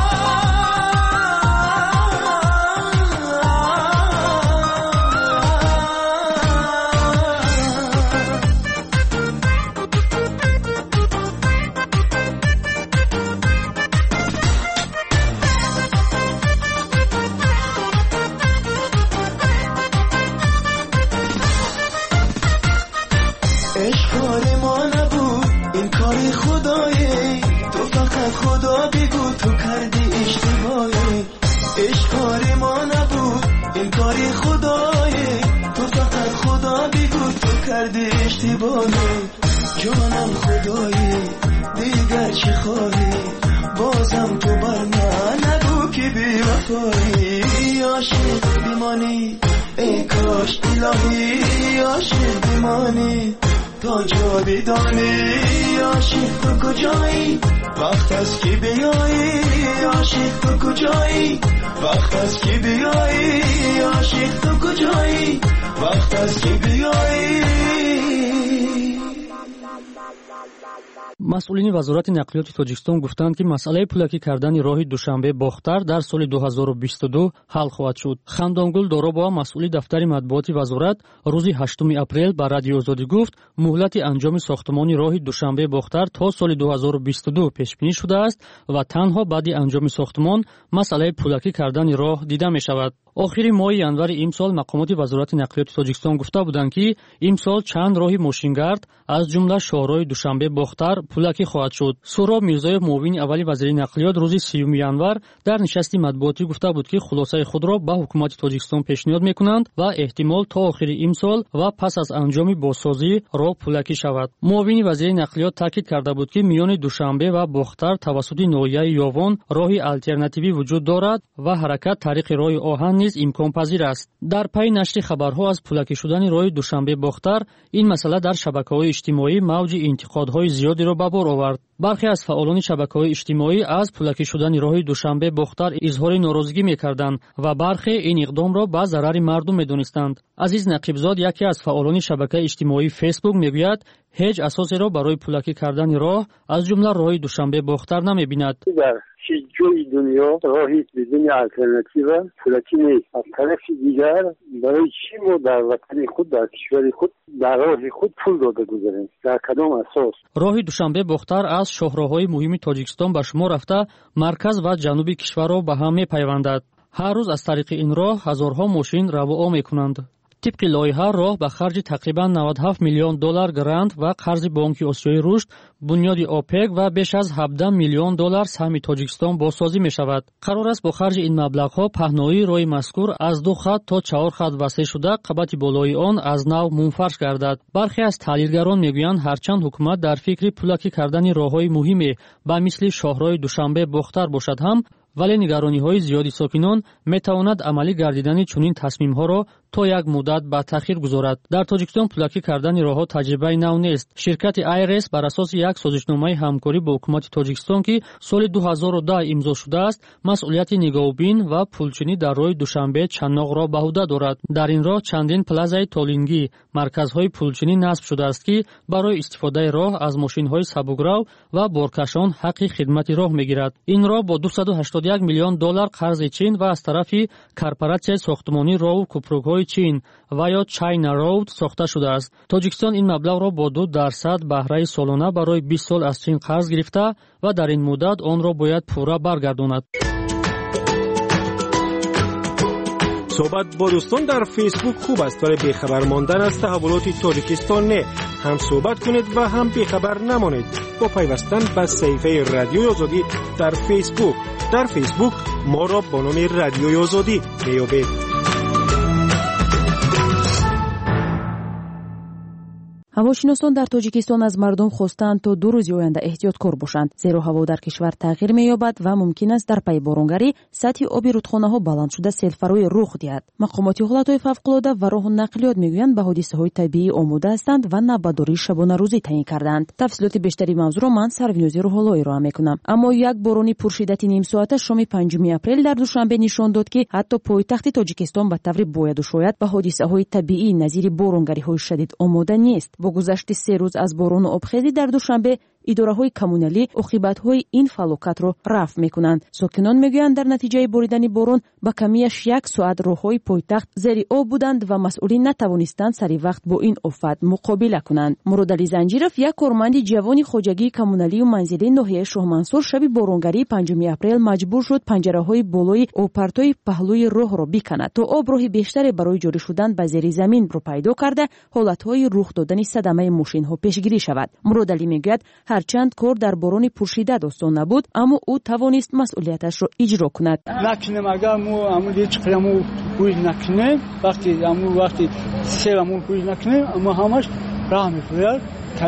خدا بگو تو کردی اشتباهی. عشق کار ما نبود این کاری خدایی، تو فقط خدا بگو تو کردی اشتباهی. جانم خدایی دیگر چی خواهی، بازم تو بر من نگو که بی وفایی. عاشق بمانی ای کاش الهی، عاشق بمانی تا جاودانی. عاشق تو کجایی؟ وقت است که بیایی. عاشق تو کجایی؟ وقت است که بیایی. عاشق تو کجایی؟ وقت است که بیایی. مسئولین وزارت نقلیات تاجیکستان گفتند که مسئله پولکی کردن راه دوشنبه باختر در سال دو هزار و بیست و دو حل خواهد شد. خندانگل دورابا مسئول دفتر مطبوعات وزارت روز هشتم اپریل به رادیو آزادی گفت مهلت انجام ساختمان راه دوشنبه باختر تا سال دو هزار و بیست و دو پیش بینی شده است و تنها بعد انجام ساختمان مسئله پولکی کردن راه دیده می شود. آخر ماه ینور امسال مقامات وزارت نقلیات تاجیکستان گفته بودند که امسال چند راه ماشینگرد از جمله شاهراه دوشنبه باختر پولکی خواهد شد. سوراب میرزایف معاون اولی وزیر نقلیات روز سیوم ینور در نشست مطبوعاتی گفته بود که خلاصه خود را به حکومت تاجیکستان پیشنهاد میکنند و احتمال تا آخر امسال و پس از انجام بازسازی راه پولکی شود. معاون وزیر نقلیات تاکید کرده بود که میان دوشنبه و باختر توسط ناحیه یاوان راه آلترناتیوی وجود دارد و حرکت طریق راه آهن نیز امکان پذیر است. در پی نشر خبرها از پولکی شدن راه دوشنبه باختر این مسئله در شبکه‌های اجتماعی موج انتقادهای زیادی را به بار آورد. برخی از فعالان شبکه‌های اجتماعی از پولکی شدن راه دوشنبه باختر اظهار ناراضگی می‌کردند و برخی این اقدام را به ضرر مردم می‌دانستند. عزیز نقیبزاد یکی از فعالان شبکه اجتماعی فیسبوک میگوید هیچ اساسی را برای پولکی کردن راه از جمله راه دوشنبه باختر نمی‌بیند. هیچ جای دنیا راهی بدون آلترناتیو پولکی نیست. از طرف دیگر برای چی ما در وطن خود در کشور خود در راه خود پول رو بگذاریم. در کدام اساس؟ راهی دوشنبه بختر از شاهراه‌های مهم تاجیکستان به شمار رفته مرکز و جنوبی کشور را به هم می‌پیوندد. هر روز از طریق این راه هزارها ماشین رو و آ می‌کنند. طبق لایحه راه به خرج تقریبا نود و هفت میلیون دلار گرانت و قرض بانکی آسیای رشد، بنیاد اوپک و بیش از هفده میلیون دلار سهم تاجیکستان بازسازی می شود. قرار است با خرج این مبلغ‌ها پهنایی راه مذکور از دو خط تا چهار خط وسیع شده قبط بالای آن از نو منفرش گردد. برخی از تحلیلگران میگویند هرچند حکومت در فکر پولکی کردن راه‌های مهم به مثل شاهراه دوشنبه بختر باشد هم، ولی نگرانی‌های زیادی ساکنان می‌تواند عملی گردیدن چنین تصمیم‌ها را تا یک مدت به تأخیر گذارد. در تاجیکستان پولکی کردن راه‌ها تجربه نو نیست. شرکت آیرس بر اساس یک سازشنامه همکاری با حکومت تاجیکستان که سال دو هزار و ده امضا شده است، مسئولیت نگاهبین و پولچینی در راه دوشنبه چناق را به عهده دارد. در این راه چندین پلازای تولینگی، مرکزهای پولچینی نصب شده است که برای استفاده راه از ماشین‌های سبکرو و بارکشان حق خدمت راه می‌گیرد. این راه با دویست و هشتاد و یک میلیون دلار قرض چین و از طرفی کورپوراسیون ساختمانی راه و کوپروک‌های چین و یا چاینا رود ساخته شده است. تاجیکستان این مبلغ را با دو درصد بهره سالانه برای بیست سال از چین قرض گرفته و در این مدت آن را باید پورا برگرداند. صحبت با دوستان در فیسبوک خوب است، ولی بیخبر ماندن از تحولات تاجیکستان نه. هم صحبت کنید و هم بیخبر نمانید با پیوستن به صفحه رادیوی آزادی در فیسبوک. در فیسبوک ما را با نام رادیوی آزادی میابید. هواشناسان در تاجیکستان از مردم خواستند تا دو روز آینده احتیاطکار باشند، زیرا هوا در کشور تغییر می‌یابد و ممکن است در پی بارانگری سطح آب رودخانه‌ها بلند شده سیل‌فروی رخ دهد. مقامات حالت‌های فوق‌العاده و راه نقلیات می‌گویند به حادثه‌های طبیعی آماده هستند و نوبت‌داری شبانه روزی تعیین کردند. تفصیلات بیشتری موضوع را من سروینوزی روح‌اللهی را می‌کنم. اما یک باران پرشدت نیم ساعته شام پنجم اپریل در دوشنبه نشان داد که حتی پایتخت تاجیکستان به طور باید و شاید به حادثه‌های طبیعی نظیر بارانگری‌های شدید آماده نیست. با گذشت سه روز از باران و آبخیزی در دوشنبه اداره‌های کمونالی عاقبت‌های این فلاکت را رفع می‌کنند. ساکنان می‌گویند در نتیجه باریدن باران با کمیش یک ساعت راه‌های پایتخت زیر آب بودند و مسئولین نتوانستند سری وقت با این آفت مقابله کنند. مراد علی زنجیرов یک کارمند جوان خواجگی کمونالی و منزلی ناحیه شاه منصور شب بارانگری پنجم اپریل مجبور شد پنجره‌های بالای آبپرتوی پهلوی راه را بکند تا آب راه بیشتری برای جاری شدن به زیر زمین را پیدا کرده حالت‌های رخ دادن صدمه ماشین‌ها پیشگیری شود. مراد علی می‌گوید هرچند کار در باران پرشدت آسان نبود، اما او توانست مسئولیتش را اجرا کند. نکنیم اگر مو امو هیچ قیامو کوی نکنیم، وقتی امو وقتی سیلمون کوی نکنیم، اما همش راه می‌فرد.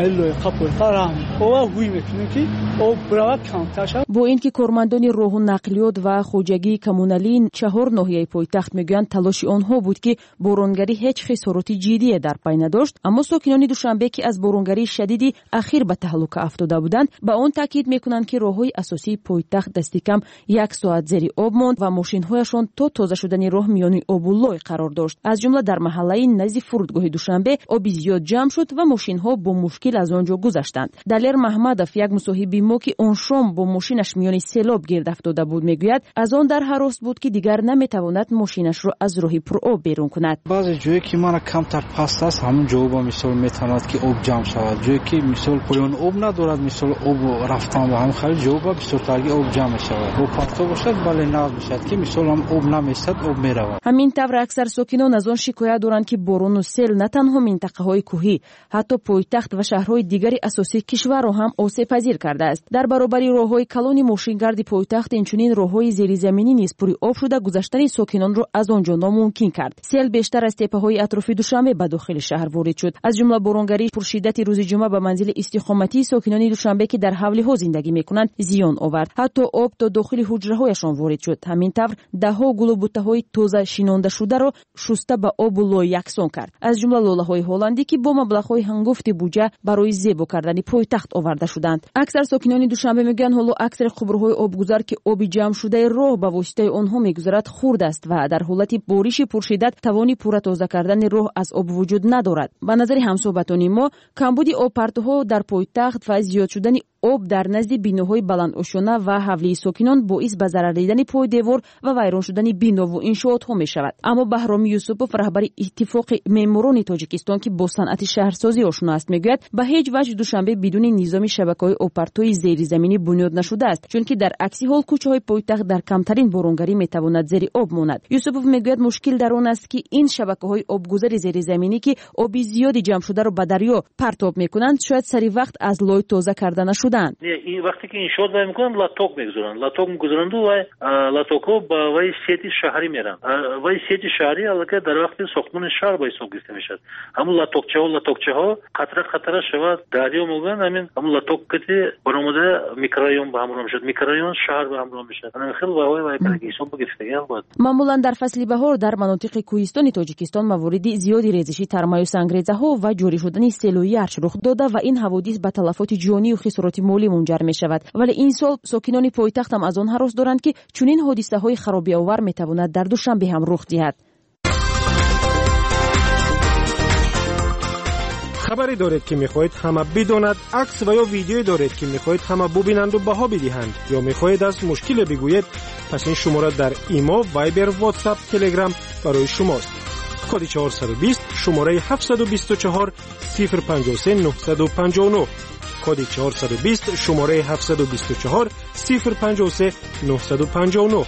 با اینکه کارمندان راه و نقلیات و خواجگی کمونالی چهار ناحیه پایتخت میگویند تلاش آنها بود که بارانگری هیچ خسارات جدی در پی نداشت، اما ساکنان دوشنبه که از بارانگری شدیدی اخیر به تهلکه افتاده بودند به آن تاکید میکنند که راههای اساسی پایتخت دستی کم یک ساعت زیر آب ماند و ماشین‌هایشان تا تازه شدن راه میان آب و لای قرار داشت. از جمله در محله نزدیک فرودگاه دوشنبه آب زیاد جمع شد و ماشین‌ها با مشکل از آنجا گذشتند. دلیر محمدов یک مصاحب ما که آن شام با ماشینش میان سیلاب گرد افتاده بود میگوید از آن در هراس بود که دیگر نمیتواند ماشینش را از راه پر آب بیرون کند. بعضی جایی که من کمتر پست است همون جا با مثال میتواند که آب جمع شود، جایی که مثال پایان آب ندارد مثال آب رفتن و هم خیلی جا با بسیار تاگی آب جمع شود و پرتو باشد بله ناز میشد که مثال هم آب نمیستد آب میرود. همین طور اکثر ساکنان از آن شکایت دارند که باران و سیل نه تنها منطقه های کوهی حتی پایتخت و شهرهای دیگری اساسی کشور را هم آسیب پذیر کرده است. در برابر راههای کلان ماشینگرد پایتخت اینچنین راههای زیرزمینی نیز پری آب شده گذشتن ساکنان را از آنجا ناممکن کرد. سیل بیشتر از تپه‌های اطراف دوشنبه به داخل شهر وارد شد. از جمله بارانگری پرشدت روز جمعه به منزل استقامتی ساکنان دوشنبه که در حوله زندگی میکنند زیان آورد. حتی آب تا داخل حجره‌هایشان وارد شد. همین طور ده‌ها گل و بوته‌های تازه شینانده شده را شسته به آب و لای یکسان کرد. از جمله لاله‌های هلندی که با مبلغ‌های هنگفت بودجه برای زیبا کردن پایتخت آورده شدند. اکثر ساکنان دوشنبه میگن حالا اکثر خبرهای آبگذر که آب جمع شده راه به واسطه آنها میگذرد خرد است و در حالت بارش پرشدت توانی پورا تازه کردن راه از آب وجود ندارد. به نظر همصحبتان ما کمبود آب پرتوها در پایتخت و زیاد شدن об дар назди биноҳои баландошона ва ҳавлии сокинон боис ба зарардидани пойдевор ва вайрон шудани бинову иншоотҳо мешавад. Аммо Баҳроми Юсупов, раҳбари иттифоқи меъморони Тоҷикистон, ки бо санъати шаҳрсозӣ ошно аст, мегӯяд ба ҳеҷ ваҷҳ Душанбе бидуни низоми шабакаҳои обпартои зеризаминӣ бунёд нашудааст, чунки дар акси ҳол кӯчаҳои пойтахт дар камтарин боронгарӣ метавонад зери об монад. Юсупов мегӯяд мушкил дар он аст, ки ин шабакаҳои обгузари зеризаминӣ, ки оби зиёди ҷамъшударо ба дарё партоб мекунанд, шояд сари вақт аз лой тоза карда нашуданд. این وقتی که انشاءات وای میکنن لاتوک میگذارن لاتوک میگذارند و لاتوکو با وای سیتی شهری میرن وای سیتی شهری البته در وقتی ساختمان شهر با حساب گرفته میشد همون لاتوکچه ها لاتوکچه ها قطره قطره شود دریا میگن همین همون لاتوک که برآمده میکرایون به همراه میشد میکرایون شهر به همراه میشد انا خیلی وای وای که حساب گرفته البته معمولا در فصل بهار در مناطق کوهستانی تاجیکستان موارد زیادی ریزشی ترمای و سنگریزه‌ها و جاری شدن سیل و یخ رخ داده و این حوادث به تلفات جانی و خسارات مالی منجر می شود. ولی این سال ساکنان پایتخت هم از آن هراس دارند که چنین حادثه های خرابی آور می تواند در دوشنبه هم رخ دهد. خبری دارید که میخواهید همه بداند، عکس و یا ویدیویی دارید که میخواهید همه ببینند و بها بدهند یا میخواهید از مشکل بگویید، پس این شماره در ایما، وایبر، واتساپ، تلگرام برای شماست. کد چهارصد و بیست شماره هفتصد و بیست و چهار صفر پنجاه و سه نهصد و پنجاه و نه کد چهارصد و بیست شماره هفتصد و بیست و چهار صفر پنجاه و سه نهصد و پنجاه و نه.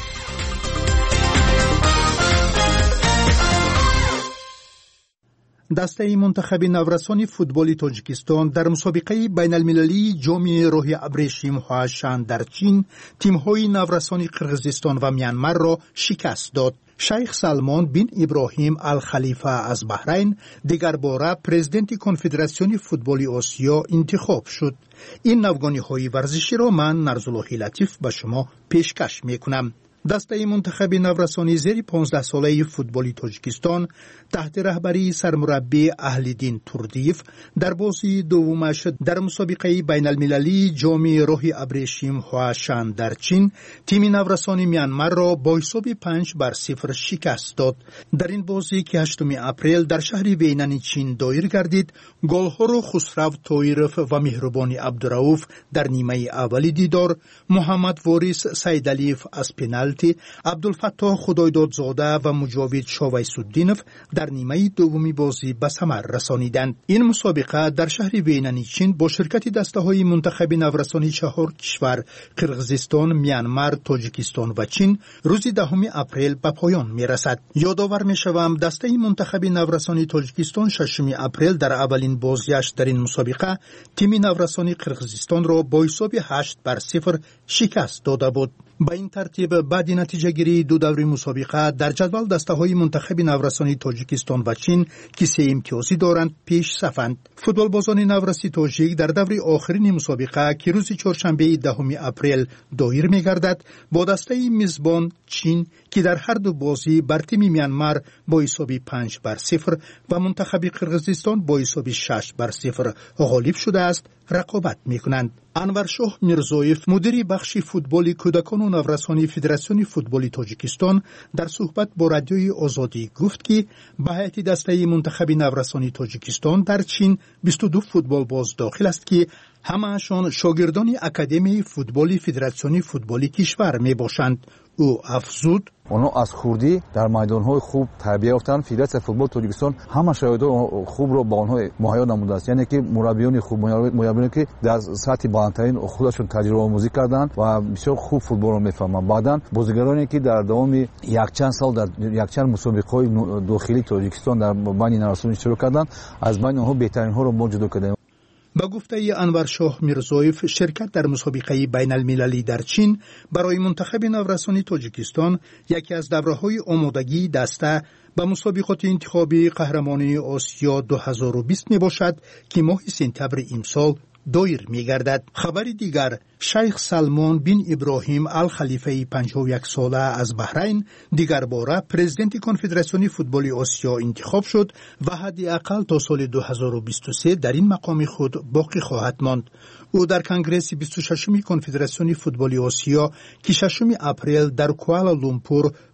دسته منتخب نورسان فوتبال تاجیکستان در مسابقه بین المللی جام روح ابریشم هواشان در چین تیم‌های نورسان قرغیزستان و میانمار را شکست داد. شیخ سلمان بن ابراهیم الخلیفه از بحرین دیگر باره پرزیدنت کنفدراسیون فوتبال آسیا انتخاب شد. این نوگانی‌های ورزشی را من نرزالله لطیف به شما پیشکش می‌کنم. دسته منتخب نورسانی زیر پانزده ساله فوتبال تاجیکستان تحت رهبری سرمربی اهل‌دین توردیف در بازی دومش در مسابقه بین المللی جام روح ابریشم هواشان در چین تیم نورسانی میانمار را با حساب پنج بر صفر شکست داد. در این بازی که هشتم اپریل در شهر وینن چین دایر گردید، گل‌ها را خسرو طایرف و مهربانی عبدالرؤوف در نیمه اولی دیدار، محمد وارث سیدعلیف از پنالتی، عبدالفتاح خدایدادزاده و مجاوید شاویس‌الدینف در نیمه دومی بازی به ثمر رسانیدند. این مسابقه در شهر وینن چین با شرکت دسته‌های منتخب نورسانی چهار کشور قرغیزستان، میانمار، تاجیکستان و چین روز دهم اپریل به پایان می‌رسد. یادآور می‌شوم دسته منتخب نورسانی تاجیکستان ششم اپریل در اولین بازیش در این مسابقه تیم نورسانی قرغیزستان را با حساب هشت بر صفر شکست داده بود. با این ترتیب بعد نتیجه گیری دو دور مسابقه در جدول دسته های منتخب نورسانی تاجیکستان و چین که سه امتیازی دارند پیش صفند. فوتبال بازان نورسی تاجیک در دور آخرین مسابقه که روز چهارشنبه دهم اپریل دایر می‌گردد با دسته میزبان چین که در هر دو بازی بر تیم میانمار با حساب پنج بر صفر و منتخب قرغیزستان با حساب شش بر صفر غالب شده است رقابت می‌کنند. انور شاه میرزایف مدیر بخش فوتبال کودکان و نورسانی فدراسیون فوتبال تاجیکستان در صحبت با رادیوی آزادی گفت که به هیئت دسته منتخب نورسانی تاجیکستان در چین بیست و دو فوتبال باز داخل است که همه‌شان شاگردان اکادمی فوتبال فدراسیون فوتبال کشور میباشند. او افزود اونا از خوردی در میدان‌های خوب تربیت یافتند. فدراسیون فوتبال تاجیکستان همه شرایط خوب را با آنها مهیا نموده است، یعنی که مربیان خوب مربیانی که در سطح بالاترین خودشون تجربه آموزی کردند و بسیار خوب فوتبال را میفهمند. بعداً بازیگرانی که در دوام یک چند سال در یک چند مسابقه‌های داخلی تاجیکستان در بین نورسان اشتراک کردند، از بین آنها بهترین‌ها را ما جدا کردیم. با گفته انور شاه میرزایف شرکت در مسابقه بین المللی در چین برای منتخب نورسانی تاجیکستان یکی از دوره‌های آمادگی دسته به مسابقات انتخابی قهرمانی آسیا دو هزار و بیست می باشد که ماه سپتامبر امسال دایر می گردد. خبر دیگر، شیخ سلمان بن ابراهیم الخلیفه پنجاه و یک ساله از بحرین دیگر باره پرزیدنت کنفدراسیون فوتبال آسیا انتخاب شد و حداقل تا سال دو هزار و بیست و سه در این مقام خود باقی خواهد ماند. او در کنگره بیست و ششم کنفدراسیون فوتبال آسیا که ششم اپریل در کوالالامپور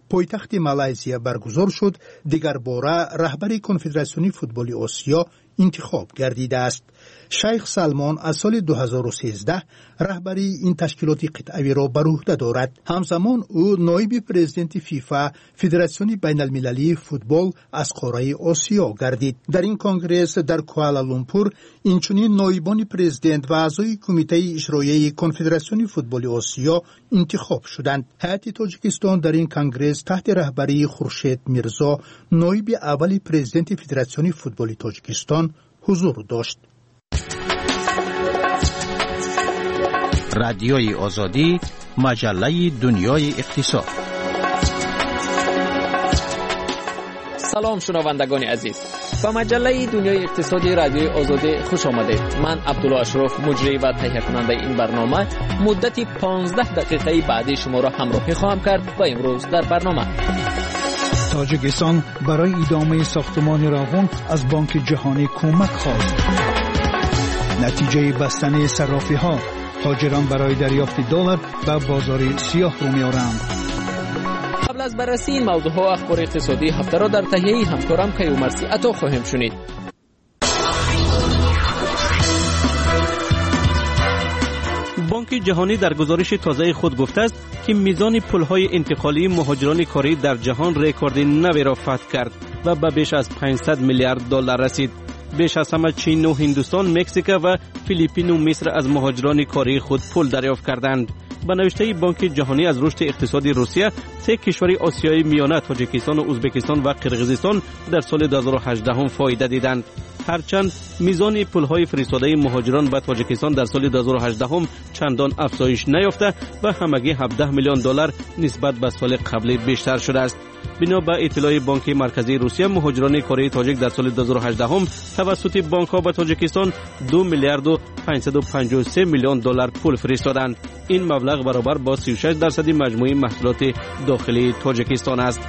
پایتخت مالایزیا برگزار شد، دیگر باره رهبر کنفدراسیون فوتبال آسیا انتخاب گردیده است. شیخ سلمان از سال دو هزار و سیزده رهبری این تشکیلات قطعی را بر عهده دارد. همزمان او نایب پرزیدنت فیفا فدراسیون بین المللی فوتبال از قاره آسیا گردید. در این کنگره در کوالالامپور اینچنین نایبان پرزیدنت و اعضای کمیته اجرایی کنفدراسیون فوتبال آسیا انتخاب شدند. هیئت تاجیکستان در این کنگره تحت رهبری خورشید میرزا نایب اول پرزیدنت فدراسیون فوتبال تاجیکستان حضور داشت. رادیوی آزادی، مجله دنیای اقتصاد. سلام شنوندگان عزیز، با مجله دنیای اقتصادی رادیوی آزادی خوش آمدید. من عبدالله اشرف، مجری و تهیه کننده این برنامه، مدتی پانزده دقیقه بعدی شما را همراهی خواهم کرد و امروز در برنامه: تاجیکستان برای ادامه ساختمان راغون از بانک جهانی کمک خواست. نتیجه بستن صرافی ها، تاجران برای دریافت دلار به بازار سیاه رو می‌آورند. قبل از بررسی این موضوع ها اخبار اقتصادی هفته را در تهیه همکارم کیومرثی عطا خواهیم شنید. بانک جهانی در گزارش تازه خود گفته است که میزان پول‌های انتقالی مهاجران کاری در جهان رکورد نوی را فتح کرد و به بیش از پانصد میلیارد دلار رسید. بیش از همه چین و هندوستان، مکزیک و فیلیپین و مصر از مهاجران کاری خود پول دریافت کردند. به نوشته بانک جهانی از رشد اقتصادی روسیه، سه کشور آسیای میانه تاجیکستان و ازبکستان و قرقیزستان در سال دو هزار و هجده هم فایده دیدند. هرچند میزان پول‌های فرستاده مهاجران به تاجیکستان در سال دو هزار و هجده هم چندان افزایش نیافته و همگی هفده میلیون دلار نسبت به سال قبل بیشتر شده است. بنا به اطلاع بانک مرکزی روسیه، مهاجران کاری تاجیک در سال دو هزار و هجده هم توسط بانک‌ها به تاجیکستان دو میلیارد و پانصد و پنجاه و سه میلیون دلار پول فرستادند. این مبلغ برابر با سی و شش درصد مجموعی محصولات داخلی تاجیکستان است.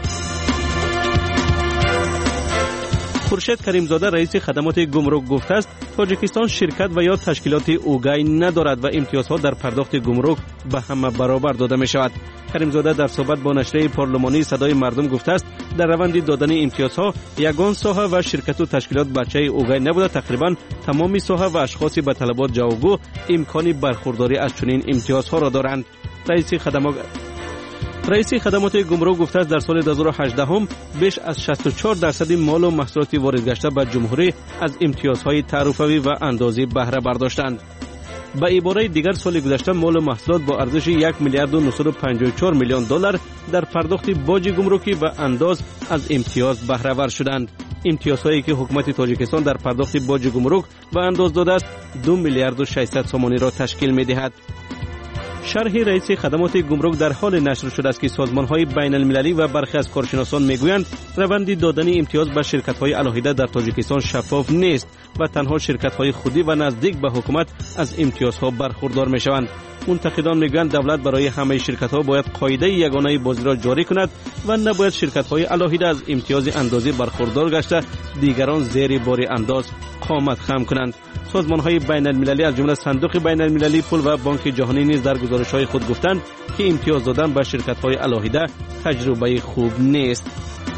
خورشید کریمزاده رئیس خدمات گمرک گفته است تاجیکستان شرکت و یا تشکیلات اوگای ندارد و امتیازها در پرداخت گمرک به همه برابر داده می شود. کریمزاده در صحبت با نشریه پارلمانی صدای مردم گفته است در روند دادن امتیازها یگان ساحه و شرکت و تشکیلات بچه اوگای نبوده. تقریبا تمام ساحه و اشخاصی به طلبات جوابگو امکان برخورداری از چنین امتیازها را دارند. رئیس خدمات رئیس خدمات گمرک گفته است در سال دو هزار و هجده هم بیش از شصت و چهار درصد مال و محصولات وارد گشته به جمهوری از امتیازهای تعرفه‌ای و اندازی بهره برداشتند. به عباره دیگر سال گذشته مال و محصولات با ارزش یک میلیارد و نهصد و پنجاه و چهار میلیون دلار در پرداخت باج گمرکی و انداز از امتیاز بهره ور شدند. امتیازهایی که حکومت تاجیکستان در پرداخت باج گمرک و انداز داده است دو میلیارد و ششصد سومانی را تشکیل می‌دهد. شرح رئیس خدمات گمرک در حال نشر شده است که سازمان‌های بین المللی و برخی از کارشناسان میگویند روند دادن امتیاز به شرکت‌های علاهیده در تاجیکستان شفاف نیست و تنها شرکت‌های خودی و نزدیک به حکومت از امتیازها برخوردار می‌شوند. منتقدان میگویند دولت برای همه شرکت‌ها باید قاعده یگانه بازی را جاری کند و نباید شرکت‌های علاهیده از امتیاز اندازی برخوردار گشته دیگران زیر بار انداز قامت خم کنند. سازمان‌های بین المللی از جمله صندوق بین المللی پول و بانک جهانی نیز در گزارش‌های خود گفتند که امتیاز دادن به شرکت‌های علاهیده تجربه خوب نیست.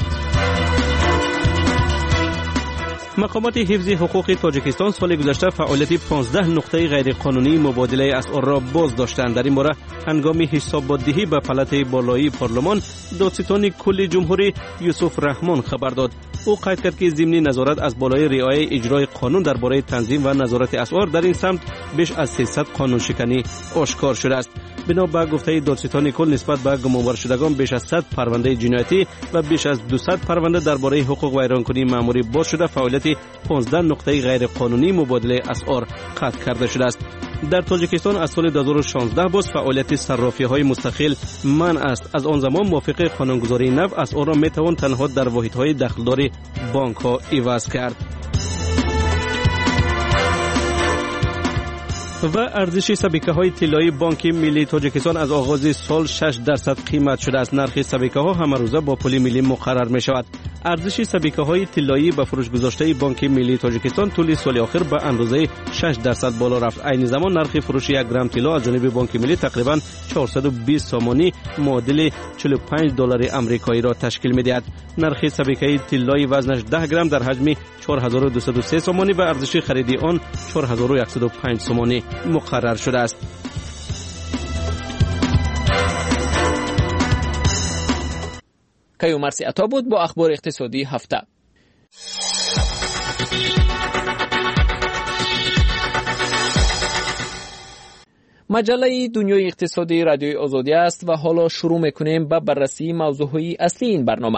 مقامات حفظ حقوق تاجیکستان سال گذشته فعالیت پانزده نقطه غیرقانونی مبادله اسعار را باز داشتند. در این باره هنگام حساب‌دهی به پلات بالایی پارلمان، دادستان کل جمهوری یوسف رحمان خبر داد. او قید کرد که ضمن نظارت از بالای رعایت اجرای قانون درباره تنظیم و نظارت اسعار در این سمت بیش از سیصد قانون شکنی آشکار شده است. بنا به گفته دادستان کل نسبت به گمانبر شدگان بیش از صد پرونده جنایتی و بیش از دویست پرونده درباره حقوق ویرانکنی مأموری باز شده فعالیت پانزده نقطه غیر قانونی مبادله اسعار قطع کرده شده است. در تاجیکستان از سال دو هزار و شانزده باز فعالیت صرافی‌های مستقل منع است. از آن زمان موافق قانونگذاری نو اسعار را میتوان تنها در واحدهای دخلدار بانک‌ها عوض کرد. و ارزش سبیکه‌های طلایی بانک ملی تاجیکستان از آغاز سال شش درصد قیمت شده است. نرخ سبیکه‌ها همه روزه با پول ملی مقرر می‌شود. ارزش سبیکه‌های طلایی به فروش گذاشته بانک ملی تاجیکستان طول سال آخر به اندازه شش درصد بالا رفت. عین زمان نرخ فروش یک گرم طلا از جانب بانک ملی تقریبا چهارصد و بیست سامانی معادل چهل و پنج دلار آمریکایی را تشکیل می‌دهد. نرخ سبیکه طلای وزنش ده گرم در حجم چهار هزار و دویست و سه سامانی و ارزش خریدی آن چهار هزار و صد و پنج سامانی مقرر شده است. کیومرسی عطا بود با اخبار اقتصادی هفته. مجله دنیای اقتصادی رادیوی آزادی است و حالا شروع میکنیم به بررسی موضوعهای اصلی این برنامه.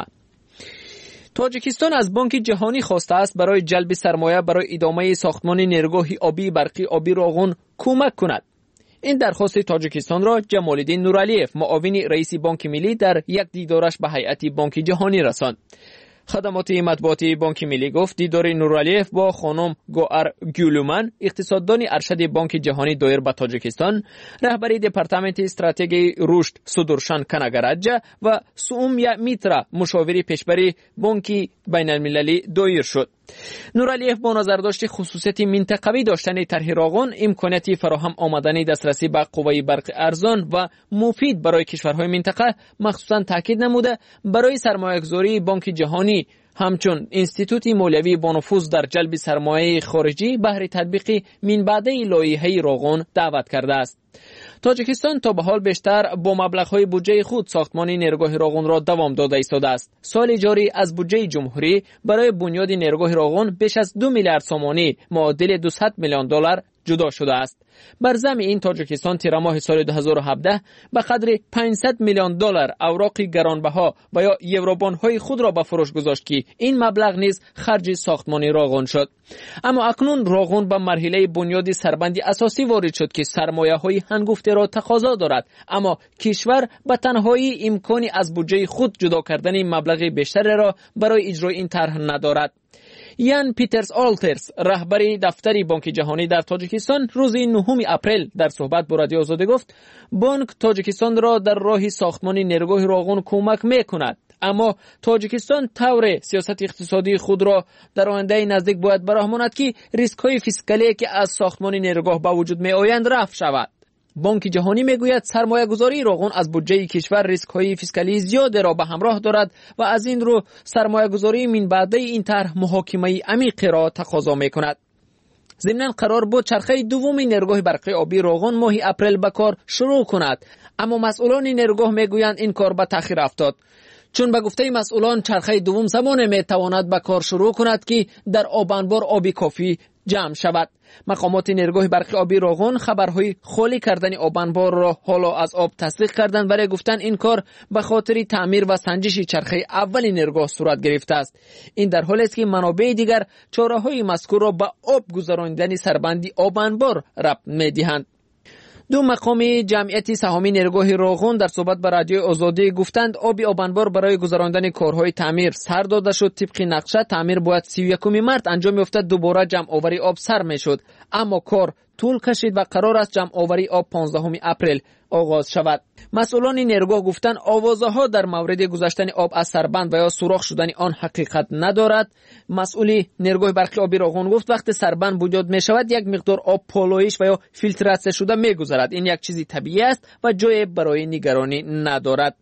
تاجیکستان از بانک جهانی خواسته است برای جلب سرمایه برای ادامه ساختمان نیروگاه آبی برقی آبی راغون کمک کند. این درخواست تاجیکستان را جمال‌الدین نورعلیف معاون رئیس بانک ملی در یک دیدارش به هیئت بانک جهانی رساند. خدمات مطبوعاتی بانک ملی گفت دیدار نورعلیف با خانم گوهر گولومن اقتصاددان ارشد بانک جهانی دایر به تاجیکستان، رهبری دپارتمنت استراتژی رشد سودرشان کنگرجه و سومیا میترا مشاوری پیشبری بانک بین المللی دایر شد. نورعلیف با نظرداشت خصوصیت منطقوی داشتن طرح راغون، امکاناتی فراهم آمدن دسترسی به قوه برق ارزان و مفید برای کشورهای منطقه مخصوصا تاکید نموده برای سرمایه‌گذاری بانک جهانی همچون انستیتوت مولوی با نفوذ در جلب سرمایه خارجی بهر تطبیق من بعده لایحه راغون دعوت کرده است. تاجیکستان تا به حال بیشتر با مبلغ‌های بودجه خود ساختمان نیروگاه راغون را دوام داده ایستاده است. سال جاری از بودجه جمهوری برای بنیاد نیروگاه راغون بیش از دو میلیارد سامانی معادل دویست میلیون دلار جدا شده است. بر ضمن این تاجیکستان تیر ماه سال دو هزار و هفده به قدر پانصد میلیون دلار اوراق گرانبها و یا یوروبان‌های خود را به فروش گذاشت که این مبلغ نیز خرج ساختمان راغون شد. اما اکنون راغون به مرحله بنیاد سربندی اساسی وارد شد که سرمایه‌های هنگفته را تقاضا دارد، اما کشور به تنهایی امکانی از بودجه خود جدا کردن مبلغ بیشتر را برای اجرای این طرح ندارد. یان پیترز آلترز رهبری دفتر بانک جهانی در تاجیکستان روز نهم اپریل در صحبت با رادیو آزادی گفت بانک تاجیکستان را در راه ساختمان نیروگاه راغون کمک میکند، اما تاجیکستان طور سیاست اقتصادی خود را در آینده نزدیک باید برهماند که ریسک های فیسکالی که از ساختمان نیروگاه به وجود می آیند رفع شود. بانک جهانی میگوید سرمایه گذاری راغون از بودجه کشور ریسک های فیسکالی زیاد را به همراه دارد و از این رو سرمایه گذاری من بعده این طرح محاکمه عمیق را تقاضا می کند. ضمناً قرار بود چرخه دوم نیروگاه برقی آبی راغون ماه اپریل به کار شروع کند، اما مسئولان نیروگاه میگویند این کار به تأخیر افتاد. چون به گفته مسئولان چرخه دوم زمان می تواند به کار شروع کند که در آب انبار آبی کافی جمع شود. مقامات نیروگاه برقی آبی راغون خبرهای خالی کردن آب انبار را حالا از آب تصدیق کردند، ولی گفتن این کار به خاطر تعمیر و سنجش چرخه اول نیروگاه صورت گرفته است. این در حالی است که منابع دیگر چاره‌های مذکور را به آب گذراندن سربندی آب انبار ربط می‌دهند. دو مقام جمعیت سهامی نیروگاه راغون در صحبت با رادیو آزادی گفتند آب آبانبار برای گذراندن کارهای تعمیر سر داده شد. طبق نقشه تعمیر باید سی و یکم مارس انجام یافت، دوباره جمع آوری آب سر میشد، اما کار طول کشید و قرار است جمع آوری آب پانزدهم اپریل آغاز شود. مسئولان نیروگاه گفتند آوازها در مورد گذشتن آب از سربند و یا سوراخ شدن آن حقیقت ندارد. مسئول نیروگاه برقی آبی راغون گفت وقتی سربند وجود می شود یک مقدار آب پالایش و یا فیلتراسیون شده می گذرد. این یک چیزی طبیعی است و جای برای نگرانی ندارد.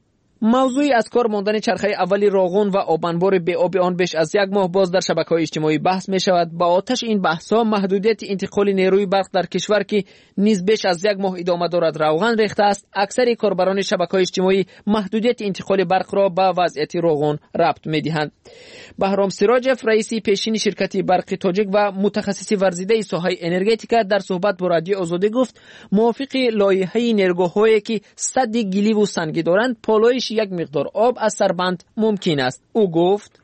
موضوعی از کار ماندن چرخه اولی راغون و آبانبار به آب آن بیش از یک ماه باز در شبکه‌های اجتماعی بحث می شود. با آتش این بحث‌ها محدودیت انتقال نیروی برق در کشور که نیز بیش از یک ماه ادامه دارد روغن ریخته است. اکثر کاربران شبکه‌های اجتماعی محدودیت انتقال برق را به وضعیت راغون ربط می‌دهند. بهرام سراجف رئیس پیشین شرکت برق تاجیک و متخصص ورزیده ساحه انرژتیک در صحبت با رادیو آزادی گفت موافق لایحه نیروگاه‌هایی که سد گلی و سنگی دارند پالایش یک مقدار آب از سربند ممکن است. او گفت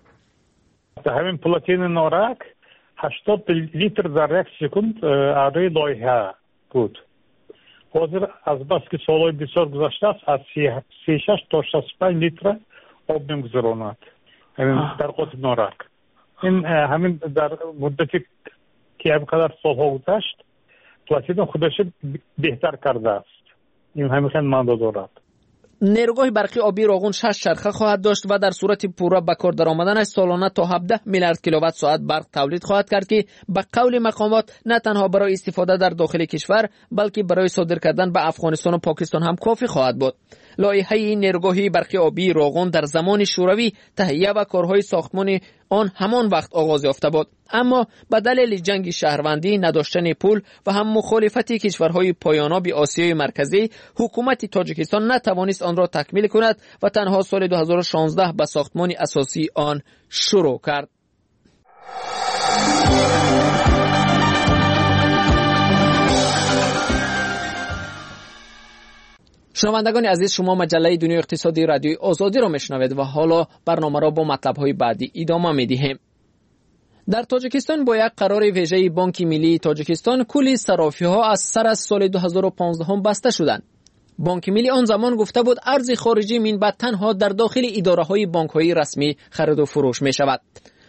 همین پلاتین نارک هشتاد لیتر در یک سکند اره لایحه بود. حاضر از بس که سالهای بسیار گذشته است از سی و شش تا شصت و پنج لیتر آب می‌گذراند. همین در قطب نارک این همین در مدتی که همینقدر سالها گذشت پلاتین خودش بهتر کرده است. این همین خیلی معنی دارد. نیروگاه برقی آبی روغون شش چرخه خواهد داشت و در صورت پورا به کار درآمدنش سالانه تا هفده میلیارد کیلووات ساعت برق تولید خواهد کرد که به قول مقامات نه تنها برای استفاده در داخل کشور بلکه برای صادر کردن به افغانستان و پاکستان هم کافی خواهد بود. لایحه نیروگاه برقی آبی روغون در زمان شوروی تهیه و کارهای ساختمان آن همان وقت آغاز یافته بود، اما به دلیل جنگ شهروندی، نداشتن پول و هم مخالفت کشورهای پایاناب آسیای مرکزی، حکومت تاجیکستان نتوانست آن را تکمیل کند و تنها سال دو هزار و شانزده به ساختمان اساسی آن شروع کرد. شنوندگان عزیز، شما مجله دنیای اقتصادی رادیوی آزادی را میشنوید و حالا برنامه را با مطلب‌های بعدی ادامه می‌دهیم. در تاجیکستان با یک قرار ویژه بانک ملی تاجیکستان کلی صرافی‌ها از سر از سال دو هزار و پانزده بسته شدند. بانک ملی آن زمان گفته بود ارز خارجی منبع تنها در داخل اداره‌های بانک‌های رسمی خرید و فروش می‌شود.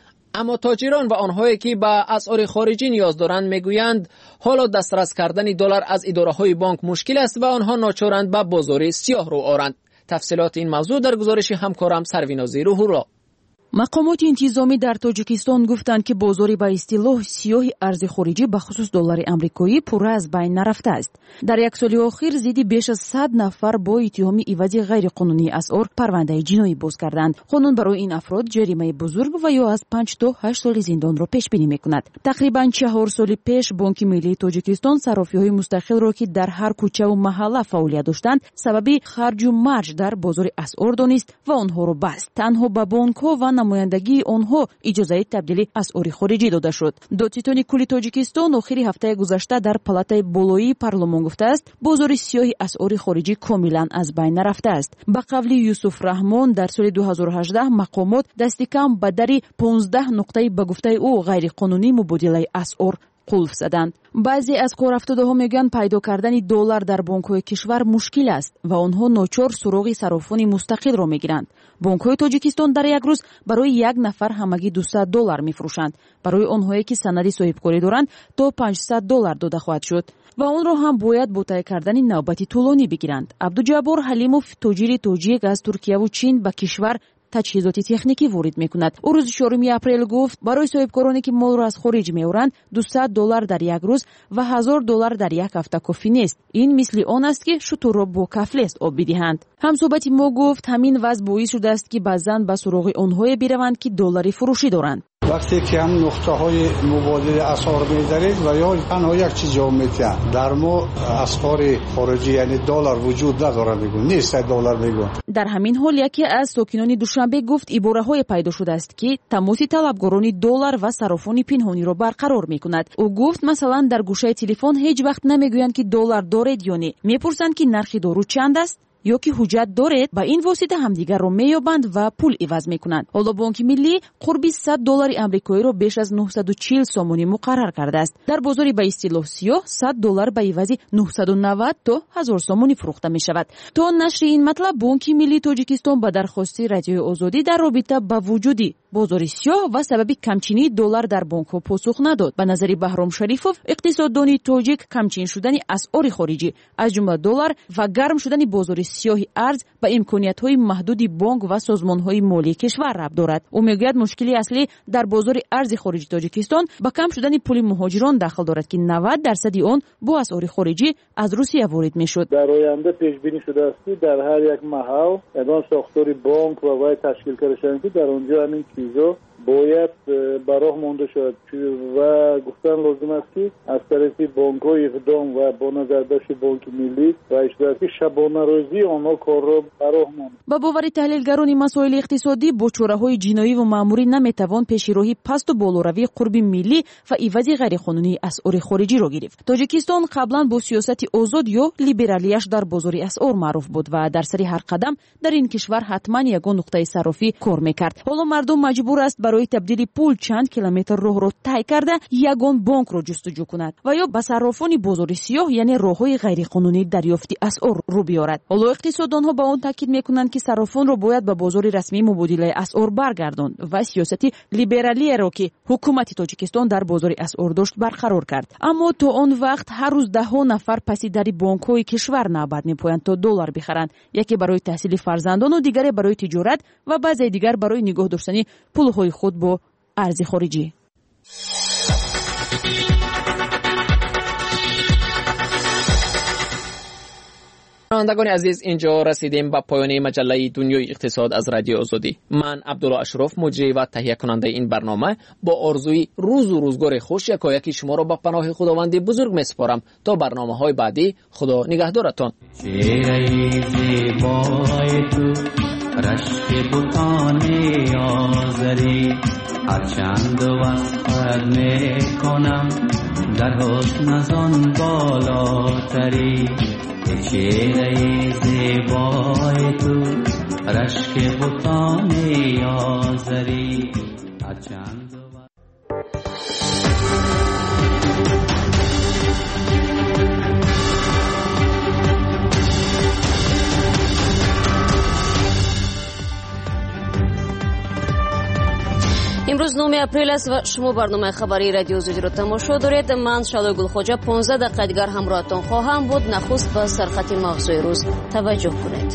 اما تاجران و آنهایی که به اسعار خارجی نیاز دارند میگویند حالا دسترس کردن دلار از اداره‌های بانک مشکل است و آنها ناچارند به بازار سیاه رو آرند. تفصیلات این موضوع در گزارش همکارم سروینازی روح‌الله. مقامات انتظامی در تاجیکستان گفتند که بازاری با اصطلاح سیاه ارز خارجی به خصوص دلار آمریکایی پورا از بین نرفته است. در یک سال اخیر زیادی بیش از صد نفر با اتهام عوض غیر قانونی اسعار پرونده جنایی باز کردند. قانون برای این افراد جریمه بزرگ و یا از پنج تا هشت سال زندان را پیش بینی می‌کند. تقریباً چهار سال پیش بانک ملی تاجیکستان صرافی‌های مستقل را که در هر کوچه و محله فعالیت داشتند سبب خرج و مرج در بازار اسعار دانست و آنها را بست. تنها به بانک‌ها و نمایندگی آنها اجازه تبدیل اسعار خارجی داده شد. دادستان کلی تاجیکستان آخر هفته گذشته در پالاتای بالایی پارلمان گفته است بازار سیاه اسعار خارجی کاملا از بین نرفته است. به قول یوسف رحمان در سال دو هزار و هجده مقامات دست کم به در پانزده نقطه به گفته او غیر قانونی مبادله اسعار قلف زدند. بعضی از کارافتاده‌ها میگن پیدا کردن دلار در بانک‌های کشور مشکل است و آنها ناچار سراغ صرافان مستقل را میگیرند. بانک‌های تاجیکستان در یک روز برای یک نفر همگی دویست دلار میفروشند. برای آنهایی که سند صاحبکاری دارند تا پانصد دلار داده خواهد شد و آن را هم باید با طی کردن نوبتی طولانی بگیرند. عبدالجبار حلیموف تاجر تاجیک از ترکیه و چین به کشور تجهیزات تکنیکی وارد میکند. او روز چهارم اپریل گفت برای صاحبکارانی که مال را از خارج میآورند دویست دلار در یک روز و هزار دلار در یک هفته کافی نیست. این مثل آن است که شتر را با کفلست آب بدهند. همصحبت ما گفت همین وضع باعث شده است که بعضن به سراغ آنهای بروند که دلاری فروشی دارند. وقتی که هم نقطه های مبادله اسعار می‌دارید و یا تنها یک چیز جواب می‌دهند در ما اسعار خارجی یعنی دلار وجود نداره میگن نیست دلار میگن. در همین حال یکی از ساکنان دوشنبه گفت عباره‌های پیدا شده است که تماس طلبگاران دلار و صرافان پنهانی را برقرار می‌کند. او گفت مثلا در گوشه تلفن هیچ وقت نمیگویند که دلار دارید یا نه، میپرسند که نرخ دارو چند است یا که حجت دارد. با این واسطه همدیگر را میابند و پول عوض میکنند. حالا بانک ملی قربی صد دلار آمریکایی را بیش از نهصد و چهل سامانی مقرر کرده است. در بازاری به اصطلاح سیاه صد دلار به عوض نهصد و نود تا هزار سامانی فروخته می شود. تا نشر این مطلب بانک ملی تاجیکستان به درخواست رادیوی آزادی در رابطه با وجود بازار سیاه و سبب کمچینی دلار در بانک ها پاسخ نداد. به نظر بهرام شریفوف اقتصاددان تاجیک کمچین شدن اسعار خارجی از جمله دلار و گرم شدن بازار سیاه ارز به امکانیت‌های محدود بانک و سازمان‌های مالی کشور ربط دارد. او میگوید مشکلی اصلی در بازار ارز خارجی تاجیکستان با کم شدن پول مهاجران دخل دارد که نود درصد آن با اسعار خارجی از روسیه وارد میشد. در آینده پیش بینی شده است که در هر یک محل اعلان ساختار بانک و وای تشکیل کردن که در اونجا همین چیزا باید براه مانده شد و گفتن لازم است که از طریق بانک‌های اقدام و با نظر داشت بانک ملی و اشتراکی شبانه روزی آنها کار را براه ماند. با باور تحلیلگران مسائل اقتصادی با چاره‌های جنایی و مأموری نمیتوان پیشروی پست و بالاروی قرب ملی و عوض غیر قانونی اسعار خارجی را گرفت. تاجیکستان قبلا با سیاست آزاد یا لیبرالیش در بازار اسعار معروف بود و در سری هر قدم در این کشور حتما یگان نقطه صرافی کار میکرد. حالا مردم مجبور است барои табдили пул чанд километр роҳро тай карда ягон бонкро ҷустуҷӯ кунад ва ё ба саррофони бозори сиёҳ яъне роҳҳои ғайриқонунӣ дарёфти асъор рӯ биёрад. ҳоло иқтисоддонҳо ба он таъкид мекунанд ки саррофонро бояд ба бозори расмии мубодилаи асъор баргардонд ва сиёсати либералиеро ки ҳукумати тоҷикистон дар бозори асъор дошт барқарор кард. аммо то он вақт ҳар рӯз даҳҳо нафар паси дари бонкҳои кишвар навбат мепоянд то доллар бихаранд, яке барои таҳсили фарзандону дигаре барои тиҷорат ва баъзеи дигар барои нигоҳ доштани пулҳои худ бо арзи хориҷӣ. шунавандагони азиз, инҷо расидем ба поёни маҷаллаи дунёи иқтисод аз радиои озодӣ. ман абдулло ашроф, муҷрӣ ва таҳиякунандаи ин барнома, бо орзуи рӯзу рӯзгори хуш якояки шуморо ба паноҳи худованди бузург месупорам. то барномаҳои баъдӣ, худо нигаҳдоратон. هرچند وصفت میکنم در حسن از آن بالاتری چهره زیبای تو رشک بتان آذری هرچند имрӯз номи апрел аст ва шумо барномаи хабари радиои озодиро тамошо доред. ман шалои гулхоҷа понздаҳ дақиқа дигар ҳамроҳатон хоҳам буд. нахуст ба сархати мавзӯи рӯз таваҷҷӯҳ кунед.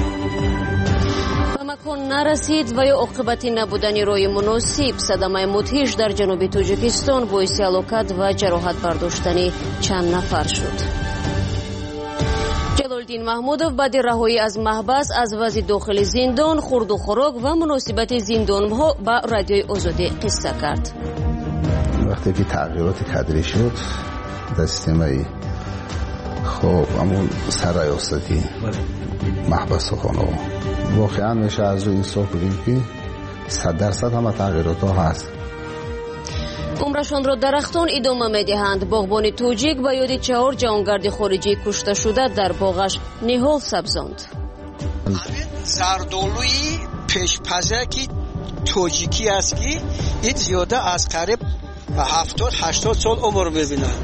ба макон нарасид ва ё оқибати набудани роҳи муносиб, садамаи мудҳиш дар ҷануби тоҷикистон боиси ҳалокат ва ҷароҳат бардоштани чанд нафар шуд. ҷалолиддин маҳмудов баъди раҳоӣ аз маҳбас аз вазъи дохили зиндон, хурду хӯрок ва муносибати зиндонҳо ба радиои озодӣ қисса кард. вақте ки тағйироти кадрӣ шуд дар системаи хоб амон сарраёсатӣ маҳбасхонаҳо воқеан меша аз ӯ инсоф бигӯем ки сад дарсад ҳама тағйиротҳо ҳаст. умрашонро дарахтон идома медиҳанд. боғбони тоҷик ба ёди чаҳор ҷавонгарди хориҷӣ кушташуда дар боғаш ниҳол сабзонд. зардолӯи пешпазаки тоҷикӣ аст ки ин зиёда аз қариб ҳафтод ҳаштод сол умр мебинад.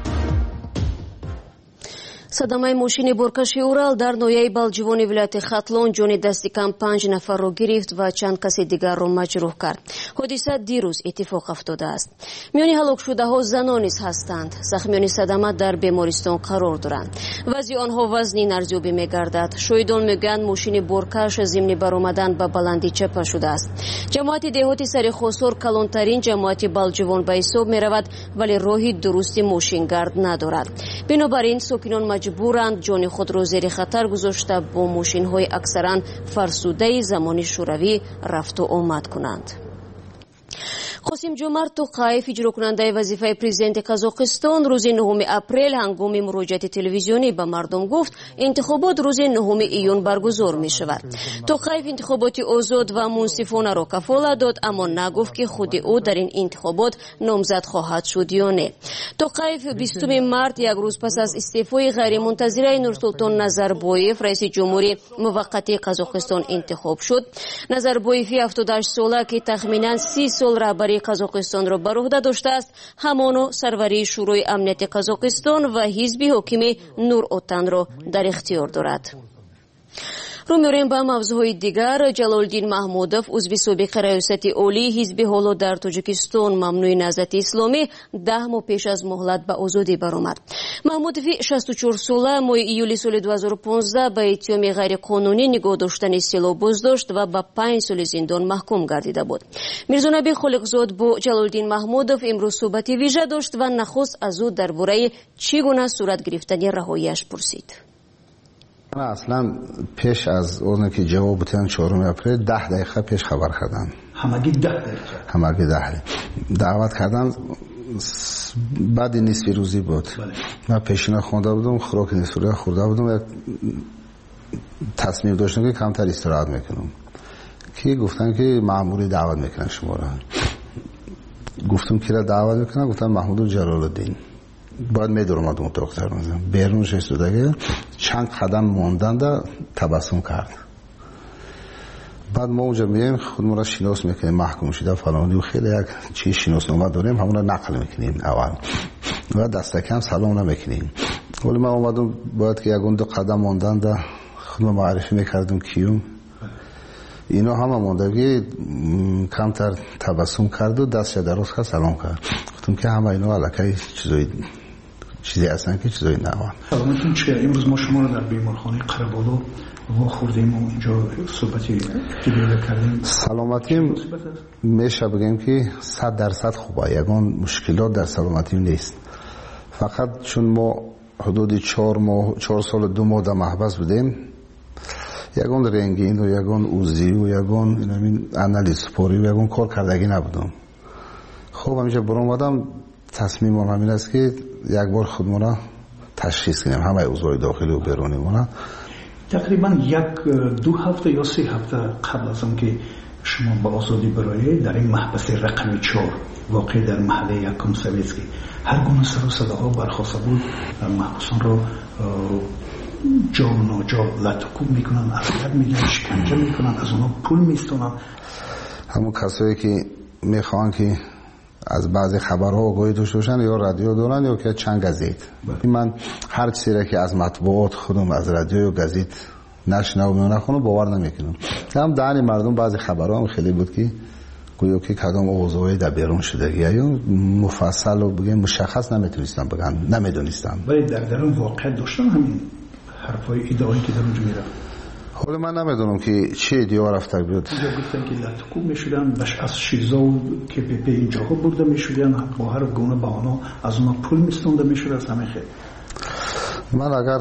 садамаи мошини боркаши урал дар ноҳияи балҷивони вилояти хатлон ҷони дасти кам панҷ нафарро гирифт ва чанд каси дигарро маҷрӯҳ кард. ҳодиса дирӯз иттифоқ афтодааст. миёни ҳалокшудаҳо занон низ ҳастанд. захмиёни садама дар бемористон қарор доранд. вазъи онҳо вазнин арзёбӣ мегардад. шоҳидон мегӯянд мошини боркаш зимни баромадан ба баландӣ чапа шудааст. ҷамоати деҳоти сари хосор калонтарин ҷамоати балҷивон ба ҳисоб меравад, вале роҳи дурусти мошингард надорад. бинобар ин сокинон маҷбуранд ҷони худро зери хатар гузошта бо мошинҳои аксаран фарсудаи замони шӯравӣ рафту омад кунанд. қосим ҷомарт тоқаев, иҷрокунандаи вазифаи президенти қазоқистон, рӯзи нӯҳуми апрел ҳангоми муроҷиати телевизионӣ ба мардум гуфт, интихобот рӯзи нӯҳуми июн баргузор мешавад. тоқаев интихоботи озод ва мунсифонаро кафолат дод, аммо нагуфт ки худи ӯ дар ин интихобот номзад хоҳад шуд ё не. тоқаев бистуми март, як рӯз пас аз истеъфои ғайримунтазираи нурсултон назарбоев, раиси ҷумҳури муваққатии қазоқистон интихоб шуд. назарбоеви ҳафтоду ҳашт сола ки тахминан си сол раҳбари қазоқистонро бар уҳда доштааст, ҳамоно сарварии шӯрои амнияти қазоқистон ва ҳизби ҳокими Нур-Отанро дар ихтиёр дорад. рӯ меорем ба мавзӯъҳои дигар. ҷалолиддин маҳмудов, узви собиқи раёсати олии ҳизби ҳоло дар тоҷикистон мамнӯи наҳзати исломӣ, даҳ моҳ пеш аз муҳлат ба озодӣ баромад. маҳмудови шасту чор сола моҳи июли соли ду ҳазору понздаҳ ба иттиҳоми ғайриқонунӣ нигоҳ доштани силоҳ боздошт ва ба панҷ соли зиндон маҳкум гардида буд. мирзонаби холиқзод бо ҷалолиддин маҳмудов имрӯз суҳбати вижа дошт ва нахуст аз ӯ дар бораи чӣ гуна сурат гирифтани раҳоияш пурсид. аслан пеш аз оне ки ҷавоб бутан чорум апрел даҳ дақиқа пеш хабар кардам. ҳамагӣ даҳ дақиқа ҳамагӣ даҳ даъват кардам. баъди нисфи рӯзӣ буд. ман пешина хонда будам, хӯроки нисфи рӯза хӯрда будам. як тасмим доштам ки камтар истироҳат мекунам ки гуфтан ки маъмурӣ даъват мекунад шуморо. гуфтам кира даъват мекунад? гуфтан маҳмуду ҷалолиддин. باید میدونم ادم اتاق ترمزم بیرون شستودگی چند قدم موندن دا تبسم کرد. بعد ما اونجا میایم خودمون را شناس میکنیم، محکوم شده فلانی و خیلی یک چی شناسنامه داریم، همون را نقل میکنیم اول و دست کم سلام نمیکنیم. ولی من اومدم باید که یکون دو قدم ماندن ده خودم معرفی میکردم کیوم، اینا همه موندگی کمتر تبسم کرد و دستش دراز کرد سلام کرد. گفتم که همه اینا علاقه چیزایی چیزی هستن که چیزایی نوان. سلامتون چیه؟ امروز ما شما رو در بیمارخانه قره‌بالو وا خوردیم و اینجا صحبتی دیگه کردیم. سلامتیم میشه بگیم که صد درصد خوبه، یگان مشکلات در سلامتیم نیست. فقط چون ما حدود چهار ماه چهار سال دو ماه در محبس بودیم، یگان رنگین و یگان اوزی و یگان این انالیز پوری و یگان کار کردگی نبودم. خب همیشه برام آدم تصمیمم همین است که یک بار خودمون تشخیص کنیم همه اوضاع داخلی و بیرونی مون. تقریبا یک دو هفته یا سه هفته قبل از آن که شما با آزادی برای در این محبس رقم چهار واقع در محله یکم سویتسکی هر گونه سر و صداها برخواسته بود، محبوسان را جا و ناجا لطکوب میکنن، اذیت میگن، شکنجه میکنن، از اونا پول میستونن. همون کسایی که میخوان که از بعضی خبرها آگاهی داشته باشن یا رادیو دارن یا که چند گزیت. من هر چیزی را که از مطبوعات خودم از رادیو و گزیت نشنوم و نخونم باور نمیکنم. هم دهن مردم بعضی خبرها هم خیلی بود که گویا که کدام اوضاعی در بیرون شده یا مفصل و بگم مشخص نمیتونستم بگم، نمیدونستم. ولی در درون واقع داشتن همین حرفای ایدئایی که در اونجا میرفت. حالا من نمیدونم که چه ایدئا رفته بود. اینجا گفتن که لطکوب میشدن، بش از شیزا و که به به اینجاها برده میشدن، با هر گونه بهانه از اونا پول میستونده میشد از همه خیلی. من اگر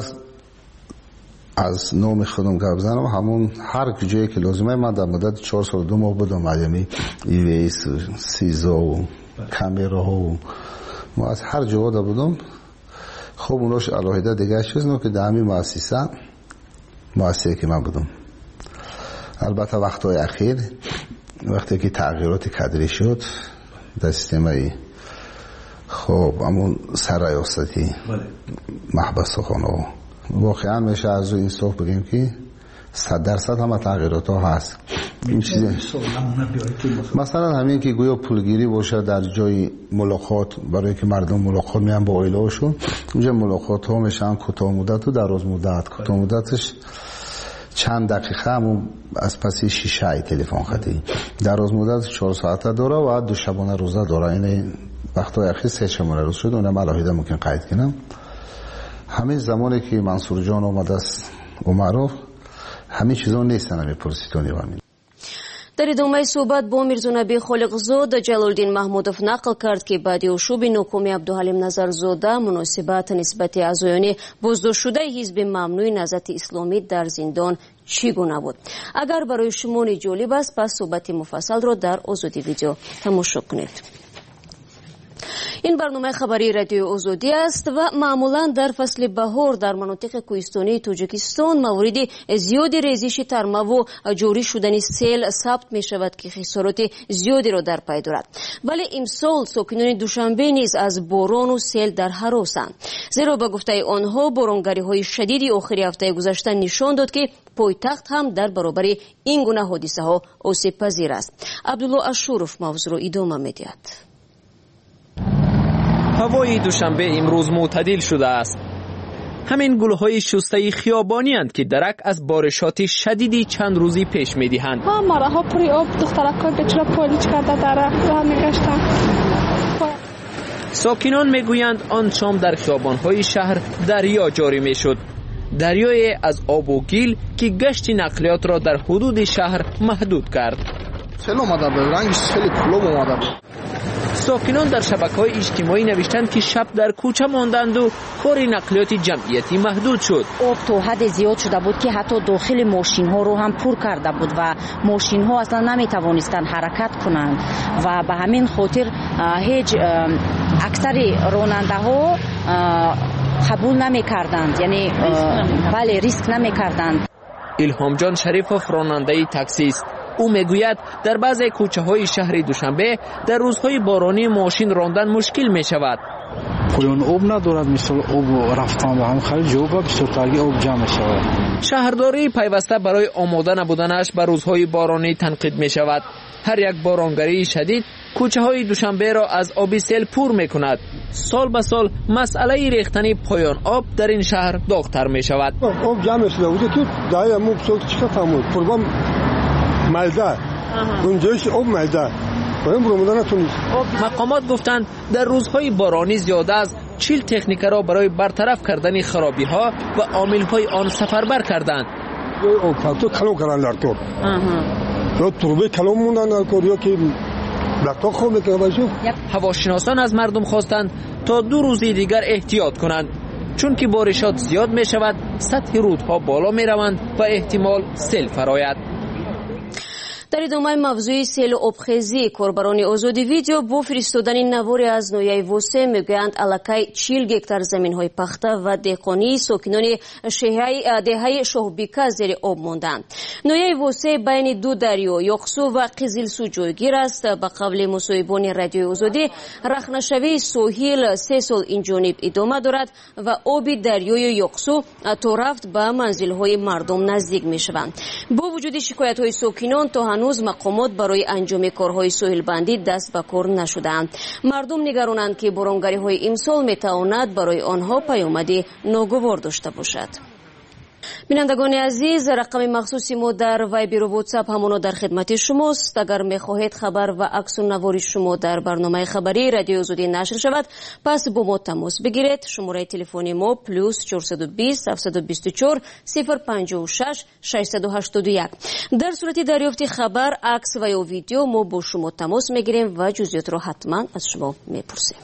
از نام خودم گپ بزنم، همون هر کجایی که لازمه من در مدت چهار سال دو ماه بودم میامی ایویس سیزا و کامرا و ما از هر جا بودم. خب اوناش علاهده دیگه چیز نو که در همین مؤسسه مؤسسه که من بودم. البته وقتهای اخیر وقتی که تغییرات کادری شد در سیستم خب همون سرایاستی محبس خانه واقعا میشه از این صحب بگیم که صد درصد همه تغییرات ها هست. این چیزی مثلا همین که گویا پولگیری باشه در جای ملاقات، برای که مردم ملاقات میان با عائله هاشون، اونجا ملاقات ها میشن کوتاه مدت و دراز مدت. کوتاه مدتش چند دقیقه همون از پس شیشه تلفن خطی، دراز مدت چهار ساعته داره و دو شبانه روزه داره. این وقتای اخیر سه شبانه روز شد، اونم علاوه ممکن قید کنم. همین زمانی که منصور جان آمد است عمرو همین چیزا نیستن، همین پرسیتونی و همین. در ادامه صحبت با میرزونبی خالقزاد، جلالدین محمودов نقل کرد که بعد اشوب نوکومی عبدالحلیم نظرزاده مناسبت نسبت اعضایان بازداشت شده حزب ممنوع نهضت اسلامی در زندان چگونه بود؟ اگر برای شما جالب است پس صحبت مفصل را در آزادی ویدیو تماشا کنید. این برنامه خبری رادیو آزادی است و معمولا در فصل بهار در مناطق کوهستانی تاجیکستان موارد زیادی ریزش ترمه و جاری شدن سیل ثبت می شود که خسارات زیادی را در پی دارد. ولی امسال ساکنان دوشنبه نیز از باران و سیل در هراسند، زیرا به گفته آنها بارانگری های شدیدی آخر هفته گذشته نشان داد که پایتخت هم در برابر این گونه حادثه ها آسیب پذیر است. عبدالله اشورف موضوع را ادامه می‌دهد. هوای دوشنبه امروز معتدل شده است. همین گل‌های شسته خیابانی اند که درک از بارشات شدیدی چند روزی پیش می‌دهند. ها ماراها پری آب دخترک‌ها بچرا پالیچ کرده داره راه می‌گشتن. ساکنان می‌گویند آن شام در خیابان‌های شهر دریا جاری می‌شد. دریای از آب و گل که گشت نقلیات را در حدود شهر محدود کرد. سیل اومده بود، رنگش خیلی طلوع اومده بود. ساکنان در شبکه‌های اجتماعی نوشتند که شب در کوچه ماندند و کار نقلیات جمعیتی محدود شد. آب تا حد زیاد شده بود که حتی داخل ماشین ها رو هم پر کرده بود و ماشین ها اصلا نمی توانستند حرکت کنند و به همین خاطر هیچ اکثر راننده ها قبول نمی کردند، یعنی بله ریسک نمی کردند. الهام جان شریفوف راننده تاکسی است. او میگوید در بعضی کوچه های شهر دوشنبه در روزهای بارانی ماشین راندن مشکل می شود. پایان آب ندارد، مثل آب رفتن و هم خیلی جوبا بسیار ترگی آب جمع شود. شهرداری پیوسته برای آماده نبودنش به روزهای بارانی تنقید می شود. هر یک بارانگری شدید کوچه های دوشنبه را از آبی سیل پر می کند. سال به سال مسئله ریختن پایان آب در این شهر داغ‌تر می شود. آب جمع شده بوده که دایی امو بسیار چیکار فرمود پرگام ملده اونجایش آب ملده باید براموده نتونید. مقامات گفتند در روزهای بارانی زیاده از چهل تکنیک را برای برطرف کردن خرابی ها و عامل های آن سفربر کردند. آب فاکتور کلو کردن در کور یا تروبه کلو موندن در کور یا که لکتا خوب میکنه باشو. هواشناسان از مردم خواستند تا دو روزی دیگر احتیاط کنند، چون که بارشات زیاد می شود، سطح رودها بالا می روند و احتمال سیل فراید. در ادامه موضوع سیل و آبخیزی، کاربران آزادی ویدیو با فرستادن نواری از ناحیه وسه میگویند الکی چهل گکتار زمین های پخته و دهقانی ساکنان دهه شاهبیکا زیر آب ماندند. ناحیه وسه بین دو دریا یاقسو و قزلسو جایگیر است. به قول مصاحبان رادیو آزادی، رخنه‌شوی ساحل سه سال این جانب ادامه دارد و آب دریای یاقسو تا رفت به منزل های مردم نزدیک می شوند. با وجود شکایت های ساکنان تا هنوز مقامات برای انجام کارهای ساحل بندی دست به کار نشدند. مردم نگرانند که بارانگری های امسال میتواند برای آنها پیامد ناگوار داشته باشد. بینندگان عزیز، رقم مخصوصی ما در وایبر و واتساپ همانا در خدمت شماست. اگر میخواهید خبر و عکس و نوار شما در برنامه خبری رادیو آزادی نشر شود، پس با ما تماس بگیرید. شماره تلفن ما پلوس چهارصد و بیست هفتصد و بیست و چهار صفر پنجاه و شش ششصد و هشتاد و یک. در صورت دریافت خبر، عکس و یا ویدیو ما با شما تماس میگیریم و جزئیات را حتما از شما میپرسیم.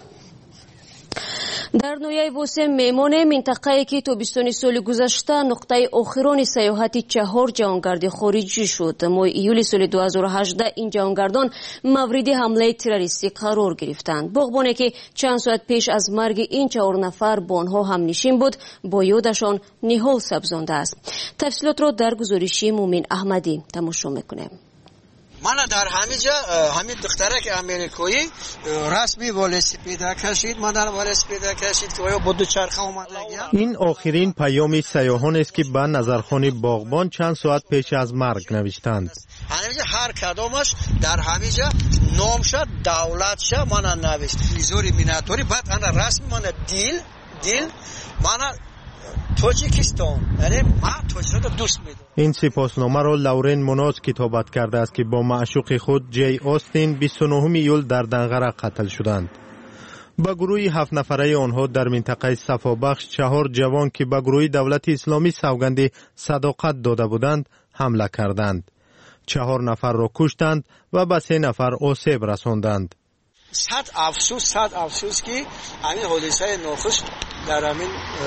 در ناحیه وسه میمان منطقه‌ای که تابستان سال گذشته نقطه آخران سیاحت چهار جهانگرد خارجی شد. ماه ایول سال دو هزار و هجده این جهانگردان مورد حمله تروریستی قرار گرفتند. باغبانی که چند ساعت پیش از مرگ این چهار نفر با آنها هم نشین بود، با یادشان نهال سبزانده است. تفصیلات را در گزارش مومن احمدی تماشا میکنیم. من در همینجا همین دختره که امریکایی رسمی والسی پیدا کشید، من در والسی پیدا کشید که با دو چرخه اومده. این آخرین پیام سیاحان است که به نظرخان باغبان چند ساعت پیش از مرگ نوشتند. همینجا هر کدامش در همینجا نام شد، دولت شد، من نوشت ویزوری میناتوری، بعد انا رسمی من دیل دیل من تاجیکستان، یعنی من تاجیکستان رو دوست می‌دارم. این سپاسنامه را لورن مناز کتابت کرده است که با معشوق خود جی آستین بیست و نهم ایول در دنقره قتل شدند. با گروه هفت نفره آنها در منطقه صفابخش چهار جوان که به گروه دولت اسلامی سوگند صداقت داده بودند حمله کردند. چهار نفر را کشتند و به سه نفر آسیب رساندند. صد افسوس صد افسوس که همین حادثه ناخوش در همین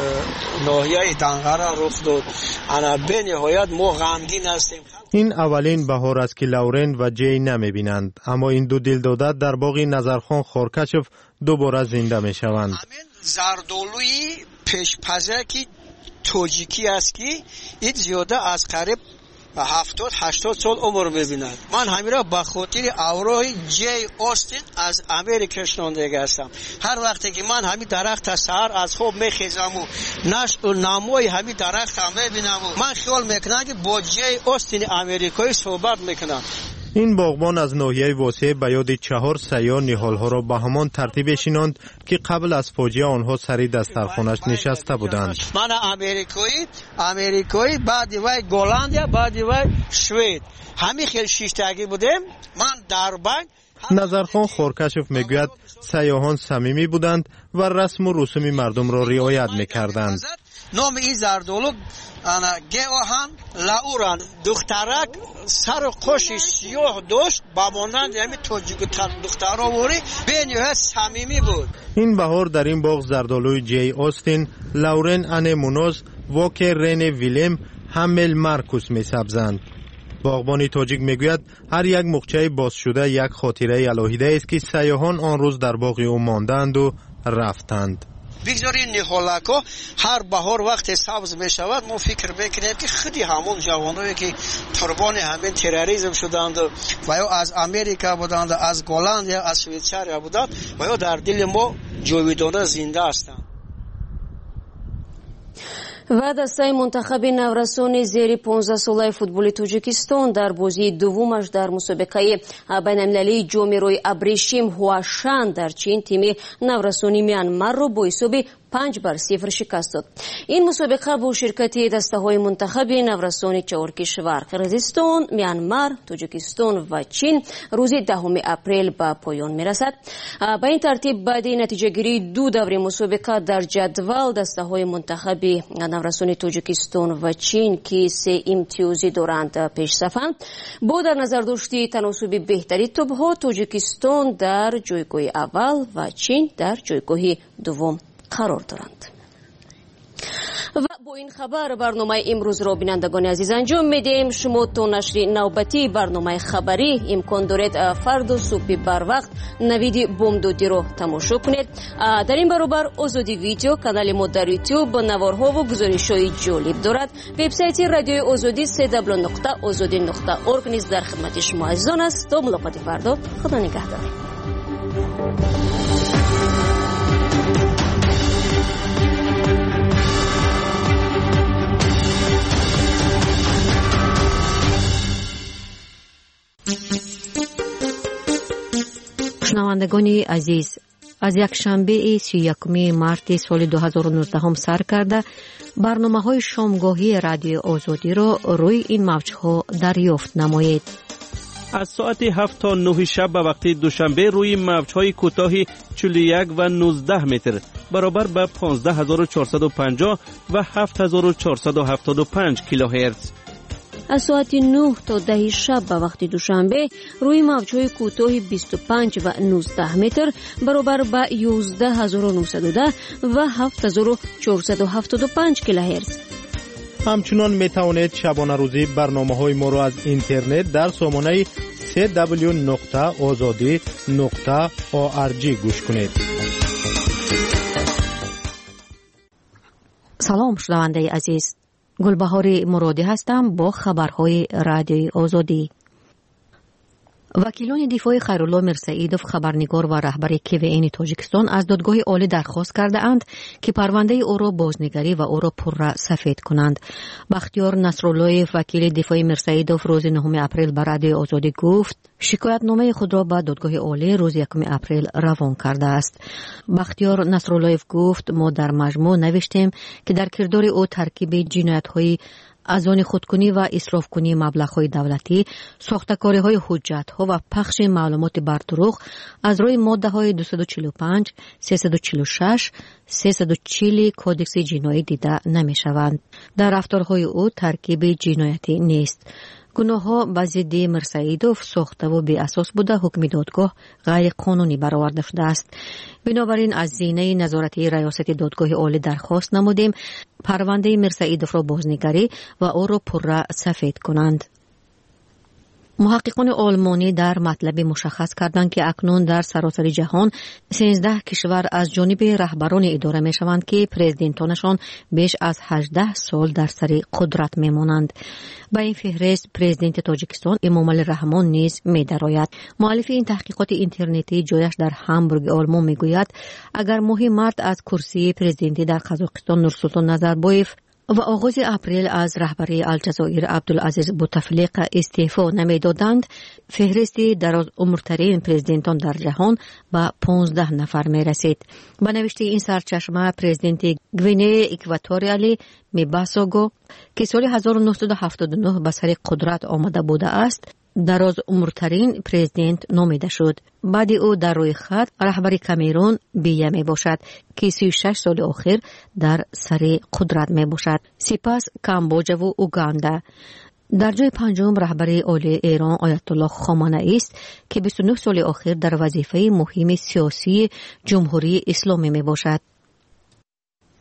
ناحیه دنقره رخ داد. انا به نهایت ما غمگین هستیم. این اولین بهار است که لورن و جی نمیبینند، اما این دو دلداده در باغ نظرخان خورکشف دوباره زنده میشوند. همین زردالوی پیشپزکی تاجیکی است که این زیاده از قریب هفتاد هشتاد سال عمر می‌بیند. من همین را به خاطر اورای جی آستین از امریکا شنونده هستم. هر وقتی که من همین درخت سحر از خواب میخیزم و نشء و نمای همین درخت هم میبینم و من خیال میکنم که با جی آستین امریکایی صحبت میکنم. این باغبان از ناحیه واسه به یاد چهار سیاه نهال‌ها را به همان ترتیب شناند که قبل از فاجعه آنها سری دسترخانش نشسته بودند. من امریکایی امریکایی بعد وای گلندیا بعد وای سوئد همین خیلی شیشتگی بودیم. من در بانک نظرخان خورکشف میگوید سیاحان صمیمی بودند و رسم و رسوم مردم را رعایت میکردند. نام این زردالو انا گیاهان لاوران دخترک سر خوش سیاه داشت با مانند همین تاجیکستان دخترها وری به نهایت صمیمی بود. این بهار در این باغ زردالوی جی آستین، لورن ان مونوز و که رن ویلم همل مارکوس میسبزند. باغبانی تاجیک میگوید هر یک مخچه باز شده یک خاطره الهیده است که سیاحان آن روز در باغ او ماندند و رفتند. بگذارین نهالک‌ها هر بهار وقت سبز میشود ما فکر میکنیم که خیلی همون جوانایی که قربان همین تروریسم شدند و یا از امریکا بودند، از گلند یا از شویچاریا بودند و یا در دل ما جاودانه زنده هستند. و дастаи мунтахаби наврасони зери понздаҳ солаи футболи тоҷикистон дар бозии дуввумаш дар мусобиқаи байналмилалии ҷоми абрешим ҳуашан дар чин тими наврасони мианмарро бо ҳисоби панҷ бар сифр шикаст дод. ин мусобиқа бо ширкати дастаҳои мунтахаби наврасони чаҳор кишвар қирғизистон, мианмар, тоҷикистон ва чин рӯзи даҳуми апрел ба поён мерасад. ба ин тартиб баъди натиҷагирии ду даври мусобиқа дар ҷадвал дастаҳои мунтахаби наврасони тоҷикистон ва чин ки се имтиёзӣ доранд пешсафанд. бо дар назардошти таносуби беҳтари тӯбҳо тоҷикистон дар ҷойгоҳи аввал ва чин дар ҷойгоҳи дуввум қарор доранд. ва бо ин хабар барномаи имрӯзро бинандагони азиз анҷом медиҳем. шумо то нашри навбатии барномаи хабарӣ имкон доред фарду субҳи барвақт навиди бомдодиро тамошо кунед. дар ин баробар озоди видео канали мо дар ютуб наворҳову гузоришҳои ҷолиб дорад. вебсайти радиои озодӣ сw нуқта озодӣ нуқта орг низ дар хидмати шумо азизон аст. то мулоқоти фардо, худо нигаҳдор. шунавандагони азиз, аз якшанбеи سی و یکم марти соли ду ҳазору нуздаҳ сар карда барномаҳои шомгоҳии радиои озодиро рӯи ин мавҷҳо дарёфт намоед. از ساعت هفت تا نه شب به وقت دوشنبه روی موج‌های کوتاه چهل و یک و نوزده متر برابر به پانزده هزار و چهارصد و پنجاه و هفت هزار و چهارصد و هفتاد و پنج کیلوهرتز. از ساعت نه تا ده شب به وقت دوشنبه روی موج‌های کوتاه بیست و پنج و نوزده متر برابر به یازده هزار و نهصد و ده و هفت هزار و چهارصد و هفتاد و پنج کیلوهرتز. همچنان می توانید شبانه روزی برنامه های ما را از اینترنت در سامانه سی دبلیو نقطه آزادی نقطه او آر جی گوش کنید. سلام شنونده عزیز، گلبهار مرادی هستم با خبرهای رادیوی آزادی. وکیلان دفاع خیرالله میرسعیدوف خبرنگار و رهبر کیوئین تاجیکستان از دادگاه عالی درخواست کرده اند که پرونده او را بازنگری و او را پرره سفید کنند. بختیار نصرالله وکیل دفاع میرسعیدوف روز نهم اپریل بر رادیو آزادی گفت شکایتنامه خود را به دادگاه عالی روز یکم اپریل روان کرده است. بختیار نصرالله گفت ما در مجموع نوشتیم که در کردار او ترکیب جنایت‌های از آن خودکنی و اسراف کنی مبلغ‌های دولتی، ساختکاری‌های حجت‌ها و پخش معلومات بر دروغ از روی ماده‌های دویست و چهل و پنج، سیصد و چهل و شش، سیصد و چهل کودکس جنایی دیده نمی‌شوند. در رفتارهای او ترکیب جنایتی نیست. گناه‌ها به ضد میرسعیدوف ساخته و بی اساس بوده حکم دادگاه غیر قانونی برآورده شده است. بنابراین از زینه نظارتی ریاست دادگاه عالی درخواست نمودیم پرونده میرسعیدوف را بازنگری و او را پرره سفید کنند. محققان آلمانی در مطلب مشخص کردند که اکنون در سراسر جهان سیزده کشور از جانب رهبران اداره می شوند که پرزیدنتانشان بیش از هجده سال در سر قدرت می مانند. با این فهرست پرزیدنت تاجیکستان امامعلی رحمان نیز می درآید. مؤلف این تحقیقات اینترنتی جایش در هامبورگ آلمان می گوید اگر ماهی مارت از کرسی پرزیدنتی در قزاقستان نورسلطان نظربایف و آغاز اپریل از رهبری الجزایر عبدالعزیز بوتفلیقه استعفا نمیدادند، فهرست در عمرترین پرزیدنتان در جهان به پانزده نفر می رسید. به نوشته این سرچشمه پرزیدنت گوینه اکواتوریالی میباساگو که سال هزار و نهصد و هفتاد و نه به سر قدرت آمده بوده است، دراز عمرترین پرزیدنت نامیده شد. بعد او در روی خط رهبر کامرون بیه می باشد که سی و شش سال آخر در سر قدرت می باشد. سپس کامبوجا و اوگاندا. در جای پنجم رهبر عالی ایران آیت الله خامنه‌ای است که بیست و نه سال آخر در وظیفه مهم سیاسی جمهوری اسلامی می باشد.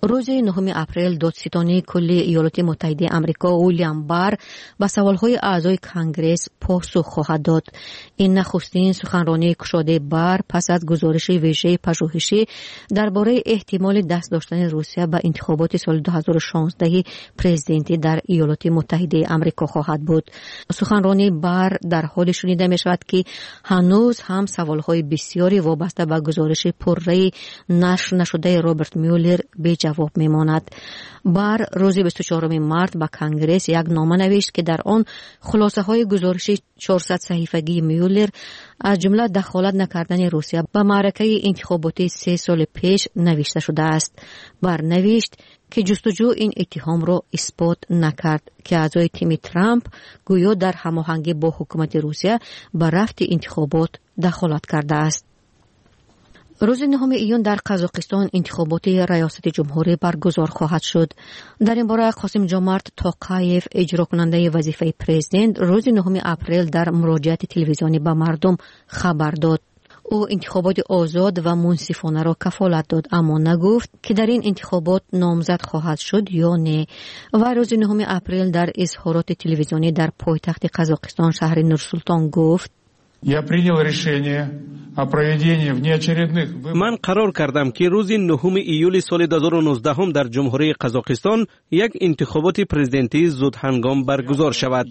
روز نهم اپریل دادستانی کلی ایالات متحده آمریکا ویلیام بار با سوالهای اعضای کانگرس پاسخ خواهد داد. این نخستین سخنرانی گشاده بار پس از گزارش ویژه پژوهشی درباره احتمال دست داشتن روسیه به انتخابات سال دو هزار و شانزده پرزیدنتی در ایالات متحده آمریکا خواهد بود. سخنرانی بار در حال شنیده می شود که هنوز هم سوالهای بسیاری وابسته به گزارش پررأی نشر نشده رابرت میولر به جواب میماند. بار روز بیست و چهارم مارس به کانگرس یک نامه نوشت که در آن خلاصه های گزارش چهارصد صفحه‌ای میولر از جمله دخالت نکردن روسیه به معرکه انتخاباتی سه سال پیش نوشته شده است. بار نوشت که جستجو این اتهام را اثبات نکرد که اعضای تیم ترامپ گویا در هماهنگی با حکومت روسیه به رفت انتخابات دخالت کرده است. روز نهم ایون در قزاقستان انتخابات ریاست جمهوری برگزار خواهد شد. در این باره قاسم جمارت توقایف اجرا کننده وظیفه پرزیدنت روز نهم اپریل در مراجعه تلویزیونی به مردم خبر داد. او انتخابات آزاد و منصفانه را کفالت داد، اما نگفت که در این انتخابات نامزد خواهد شد یا نه. و روز نهم اپریل در اظهارات تلویزیونی در پایتخت قزاقستان شهر نورسولتان گفت: من قرار کردم که روز نهم ایول سال دو هزار و نوزده در جمهوری قزاقستان یک انتخابات پرزیدنتی زود هنگام برگزار شود.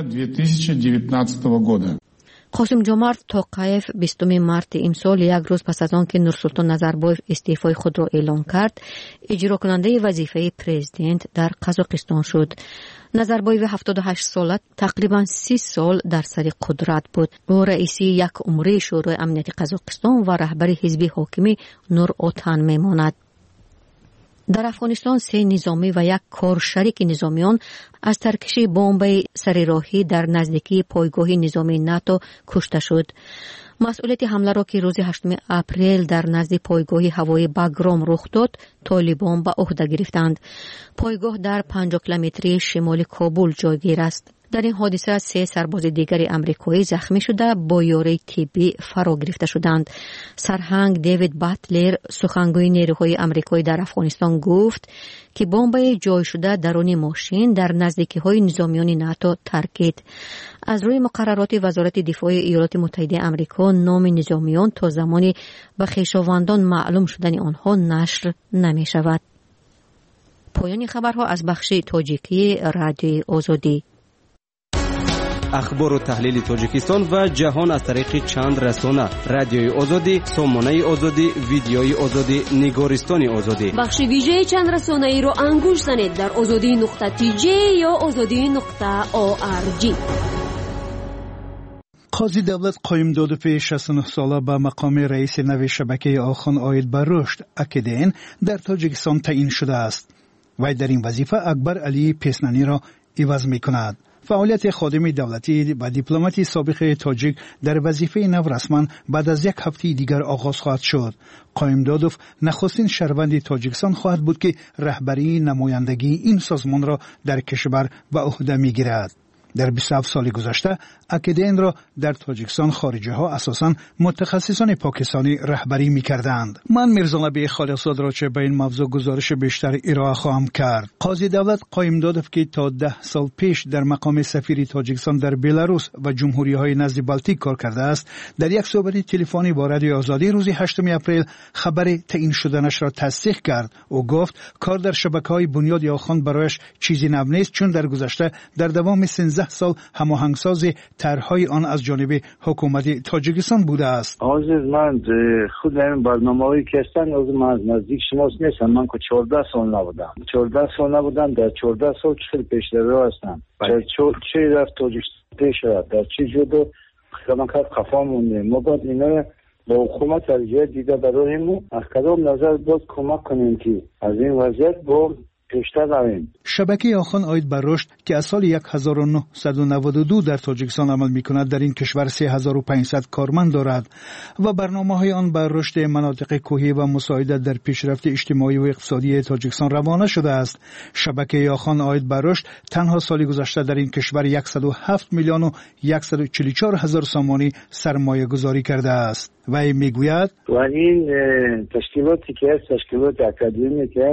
قاسم جمارت توقایف بیستم مارس امسال یک روز پس از آن که نورسولتان نظربایف استعفای خود را اعلام کرد، اجرا کننده وظیفه پرزیدنت در قزاقستان شد. نظربایف هفتاد و هشت ساله تقریبا سی سال در سر قدرت بود. او رئیسی یک عمره شورای امنیت قزاقستان و رهبر حزب حاکم نور اوتان میماند. در افغانستان سه نظامی و یک کارشریک نظامیان از ترکش بمب سر راهی در نزدیکی پایگاه نظامی ناتو کشته شد. مسئولیت حمله را که روز هشتم اپریل در نزد پایگاه هوایی باگرام رخ داد، طالبان به عهده گرفتند. پایگاه در پنجاه کیلومتری شمال کابل جایگیر است. در این حادثه سه سرباز دیگر امریکایی زخمی شده با یاری طبی فرا گرفته شدند. سرهنگ دیوید باتلر سخنگوی نیروهای امریکایی در افغانستان گفت که بمب جای شده درون ماشین در نزدیکی‌های نظامیان ناتو ترکید. از روی مقررات وزارت دفاع ایالات متحده آمریکا نام نظامیان تا زمانی به خویشاوندان معلوم شدن آنها نشر نمی شود. پایان خبرها از بخش تاجیکی رادیوی آزادی. اخبار و تحلیل تاجیکستان و جهان از طریق چند رسانه: رادیوی آزادی، سامانه آزادی، ویدیوی آزادی، نگارستان آزادی. بخش ویژه چند رسانه ای را انگوش زنید در آزادی نقطه تی جی یا آزادی نقطه او آر جی. قاضی دولت قایمدادوف شصت و نه ساله به مقام رئیس نو شبکه آخان آید به رشد اکیدین در تاجیکستان تعیین شده است. وی در این وظیفه اکبر علی پیسنانی را عوض می کند. فعالیت خادم دولتی و دیپلماتی سابق تاجیک در وظیفه نو رسما بعد از یک هفته دیگر آغاز خواهد شد. قایمدادوف نخستین شهروند تاجیکستان خواهد بود که رهبری نمایندگی این سازمان را در کشور به عهده می‌گیرد. در بیست و هفت سال گذشته اکیدین را در تاجیکستان خارجی ها اساساً متخصصان پاکستانی رهبری می کردند. من میرزا نبی خالصزاده را چه به این موضوع گزارش بیشتر ارائه خواهم کرد. قاضی دولت قایمدادوف که تا ده سال پیش در مقام سفیر تاجیکستان در بلاروس و جمهوری های نزد بالتیک کار کرده است، در یک صحبت تلفنی با رادیو آزادی روز هشتم اپریل خبر تعیین شدنش را تصدیق کرد. او گفت کار در شبکه‌های بنیاد آخوان برایش چیزی نو نیست، چون در گذشته در دوام سیزده سال هماهنگساز طرح‌های آن از جانب حکومت تاجیکستان بوده است. عزیز من خود این برنامه‌ای که هستن از من از نزدیک شناس نیستم. من که چهارده سال نبودم. چهارده سال نبودم. در چهارده سال خیلی پیشرو هستم. چه رفت تاجیکستان پیش رفت. در چه جدو خیلی کرد خفا مونده. ما باید اینا با حکومت از جای دیده برایمون از کدام نظر باید کمک کنیم که از این وضعیت با شبکه آخوان آید به رشد که از سال هزار و نهصد و نود و دو در تاجیکستان عمل می کند در این کشور سه هزار و پانصد کارمند دارد و برنامه های آن بر رشد مناطق کوهی و مساعدت در پیشرفت اجتماعی و اقتصادی تاجیکستان روانه شده است. شبکه آخوان آید به رشد تنها سال گذشته در این کشور صد و هفت میلیون و صد و چهل و چهار هزار سامانی سرمایه گذاری کرده است. و این میگوید و این تشکیلاتی که است، تشکیلات اکادمی که است،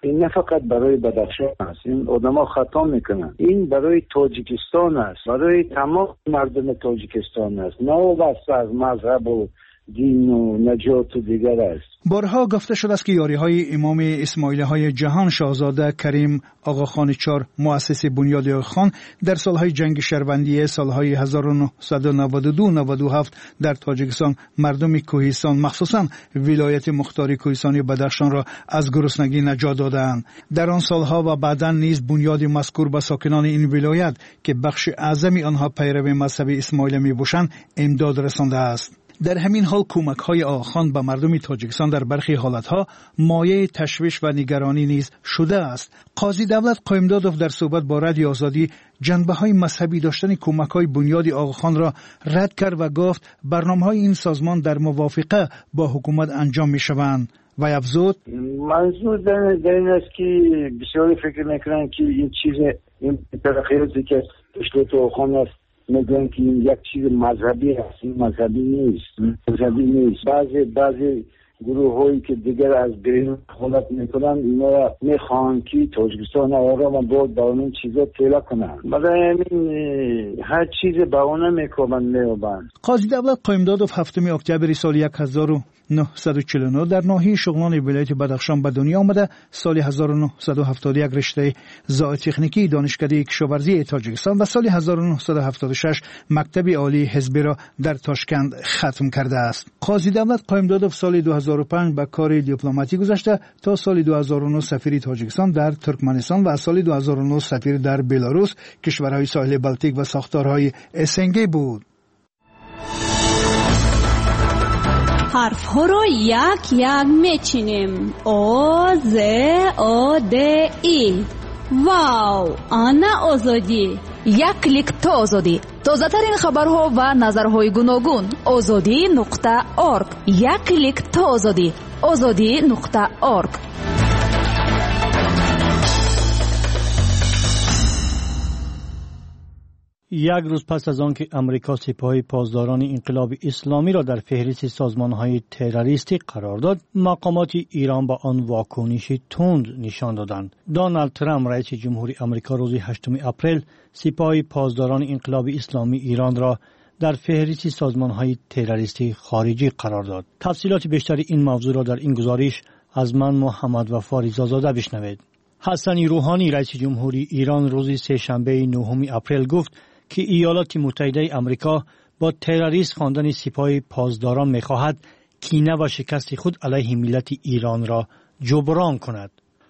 این نه فقط برای بدخشان است، این آدما خطا میکنن. این برای تاجیکستان است، برای تمام مردم تاجیکستان است، نه وابسته از مذهب و دین و نجات و دیگر است. بارها گفته شده است که یاری‌های امام اسماعیلی‌های جهان شاهزاده کریم آقاخان چهار مؤسس بنیاد آقاخان در سالهای جنگ شهروندی سالهای هزار و نهصد و نود و دو نود و هفت در تاجیکستان مردم کوهستان مخصوصاً ولایت مختار کوهستانی بدخشان را از گرسنگی نجات دادند. در آن سالها و بعداً نیز بنیاد مذکور به ساکنان این ولایت که بخش اعظمی آنها پیرو مذهب اسماعیلی میباشند امداد رسانده است. در همین حال کمک‌های آقاخان به مردم تاجیکستان در برخی حالتها مایه تشویش و نگرانی نیز شده است. قاضی دولت قائمدادوف در صحبت با رادیو آزادی جنبه‌های مذهبی داشتن کمک‌های بنیاد آقاخان را رد کرد و گفت برنامه‌های این سازمان در موافقه با حکومت انجام می‌شوند. و افزود منظور در این است که بسیاری فکر می‌کنند که این چیز این ترقیاتی که دولت آقاخان است میگن که این یک چیز مذهبی است. این مذهبی نیست، مذهبی نیست. بعضی بعضی گروه هایی که دیگر از بیرون حالت میکنن اینا میخوان که تاجیکستان آرام و بود با اون چیزا پیدا کنن. برای همین هر چیز با اون میکنن میوبند. قاضی دولت قائمدادوف هفتم اکتبر سال هزار و نهصد و چهل و نه در ناحیه شغلان ولایت بدخشان به دنیا آمده. سال هزار و نهصد و هفتاد و یک رشته زائد تکنیکی دانشکده کشاورزی تاجیکستان و سال هزار و نهصد و هفتاد و شش مکتب عالی حزبی را در تاشکند ختم کرده است. قاضی دولت قائمدادوف سال دو هزار و پنج به کار دیپلماتی گذشته تا سال دو هزار و نه سفیر تاجیکستان در ترکمنستان و از سال دو هزار و نه سفیر در بلاروس، کشورهای ساحل بالتیک و ساختارهای اسنگی بود. حرف ها رو یک یک میچینیم. او ز او د ای. واو، آنا آزادی. یک کلیک تا آزادی. تازه ترین خبرها و نظرهای گوناگون. آزادی نقطه ارگ. یک کلیک تا آزادی. آزادی نقطه ارگ. یک روز پس از آن که امریکا سپاه پاسداران انقلاب اسلامی را در فهرست سازمان‌های تروریستی قرار داد، مقامات ایران با آن واکنشی تند نشان دادند. دونالد ترامپ رئیس جمهوری آمریکا روز هشتم اپریل سپاه پاسداران انقلاب اسلامی ایران را در فهرست سازمان‌های تروریستی خارجی قرار داد. تفصیلات بیشتر این موضوع را در این گزارش از من محمد وفا رضازاده بشنوید. حسن روحانی رئیس جمهوری ایران روز سه‌شنبه نهم اپریل گفت که ایالات متحده آمریکا با تروریست خواندن سپاه پاسداران می‌خواهد کینه و شکست خود علیه ملت ایران را جبران کند.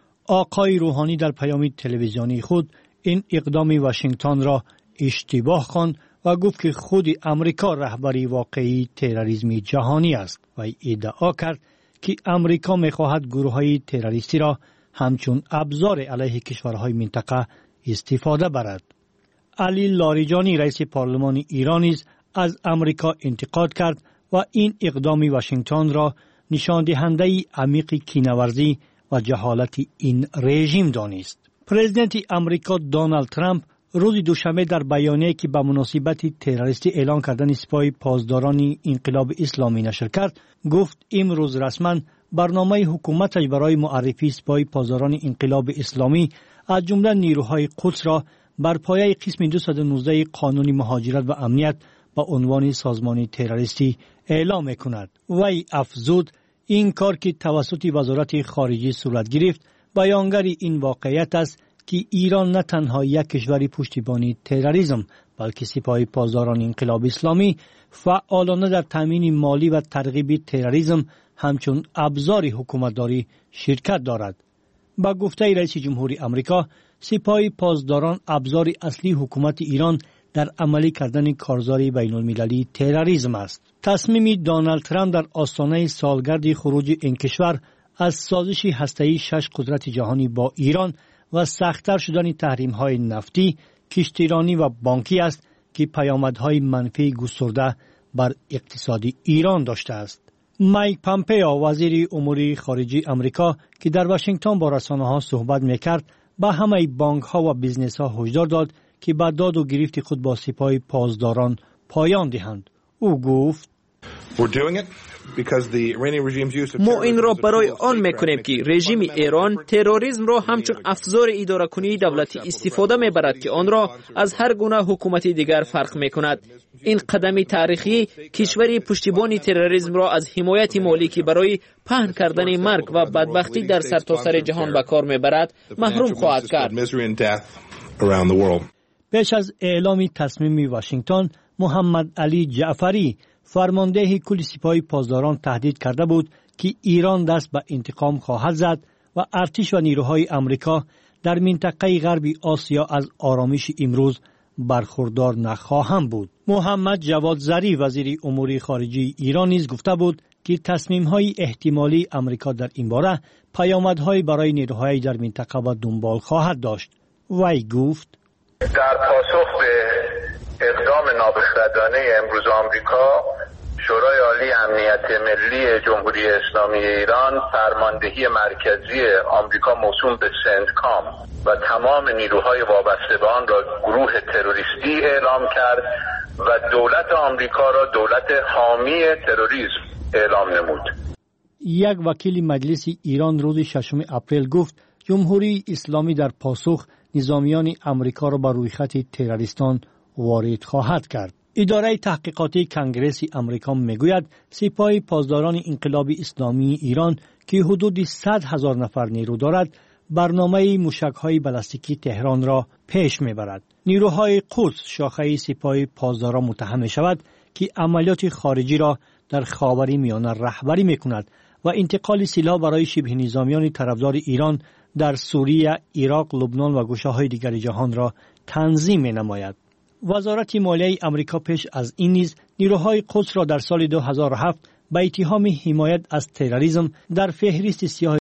آقای روحانی در پیام تلویزیونی خود این اقدام واشنگتن را اشتباه خواند و گفت که خود امریکا رهبری واقعی تروریسم جهانی است و ادعا کرد که امریکا می‌خواهد گروه‌های تروریستی را همچون ابزار علیه کشورهای منطقه استفاده برد. علی لاریجانی رئیس پارلمان ایران نیز از امریکا انتقاد کرد و این اقدام واشنگتن را نشان دهنده عمیق کینه‌ورزی و جهالت این رژیم دانست. پرزیدنت امریکا دونالد ترامپ روز دوشنبه در بیانیه‌ای که به مناسبت تروریستی اعلان کردن سپاه پاسداران انقلاب اسلامی نشر کرد، گفت امروز رسما برنامه حکومتش برای معرفی سپاه پاسداران انقلاب اسلامی از جمله نیروهای قدس را بر پایه قسم دویست و نوزده قانون مهاجرت و امنیت با عنوان سازمان تروریستی اعلام می‌کند. وی افزود این کار که توسط وزارت خارجه صورت گرفت بیانگر این واقعیت است که ایران نه تنها یک کشور پشتیبانی تروریسم بلکه سپاه پاسداران انقلاب اسلامی فعالانه در تامین مالی و ترغیب تروریسم همچون ابزار حکومتداری شرکت دارد. با گفته رئیس جمهوری آمریکا، سپاه پاسداران ابزار اصلی حکومت ایران در عملی کردن کارزار بین المللی تروریسم است. تصمیم دونالد ترامپ در آستانه سالگرد خروج این کشور از سازش هسته‌ای شش قدرت جهانی با ایران و سخت‌تر شدن تحریم‌های نفتی، کشتیرانی و بانکی است که پیامدهای منفی گسترده بر اقتصاد ایران داشته است. مایک پامپئو وزیر امور خارجه آمریکا که در واشنگتن با رسانه‌ها صحبت می‌کرد، با همه بانک‌ها و بیزنس‌ها هشدار داد که با داد و گرفت خود با سپاه پاسداران پایان دهند. او گفت ما این را برای آن میکنیم که رژیم ایران تروریسم را همچون افزار اداره کنی دولتی استفاده میبرد که آن را از هر گونه حکومتی دیگر فرق میکند. این قدم تاریخی کشوری پشتیبان تروریسم را از حمایت مالی که برای پهن کردن مرگ و بدبختی در سرتاسر جهان به کار میبرد محروم خواهد کرد. پیش از اعلام تصمیم واشنگتن، محمد علی جعفری فرمانده کل سپاه پاسداران تهدید کرده بود که ایران دست به انتقام خواهد زد و ارتش و نیروهای آمریکا در منطقه غربی آسیا از آرامش امروز برخوردار نخواهند بود. محمد جواد ظریف وزیر امور خارجه ایران نیز گفته بود که تصمیم‌های احتمالی آمریکا در این باره پیامدهای برای نیروهای در منطقه و دنبال خواهد داشت. وی گفت: در پاسخ به اقدام نابخردانه امروز آمریکا، شورای عالی امنیت ملی جمهوری اسلامی ایران فرماندهی مرکزی آمریکا موسوم به سنتکام و تمام نیروهای وابسته به آن را گروه تروریستی اعلام کرد و دولت آمریکا را دولت حامی تروریسم اعلام نمود. یک وکیل مجلس ایران روز ششم اپریل گفت جمهوری اسلامی در پاسخ نظامیان آمریکا را بر روی خط تروریستان وارد خواهد کرد. اداره تحقیقاتی کنگره آمریکا میگوید سپاه پاسداران انقلاب اسلامی ایران که حدود صد هزار نفر نیرو دارد برنامه موشک‌های بالستیکی تهران را پیش میبرد. نیروهای قدس شاخه سپاه پاسداران متهم میشود که عملیات خارجی را در خاورمیانه رهبری میکند و انتقال سلاح برای شبه نظامیان طرفدار ایران در سوریه، عراق، لبنان و گوشه‌های دیگر جهان را تنظیم می‌نماید. وزارت مالیه آمریکا پیش از این نیز نیروهای قدس را در سال دو هزار و هفت به اتهام حمایت از تروریسم در فهرست سیاه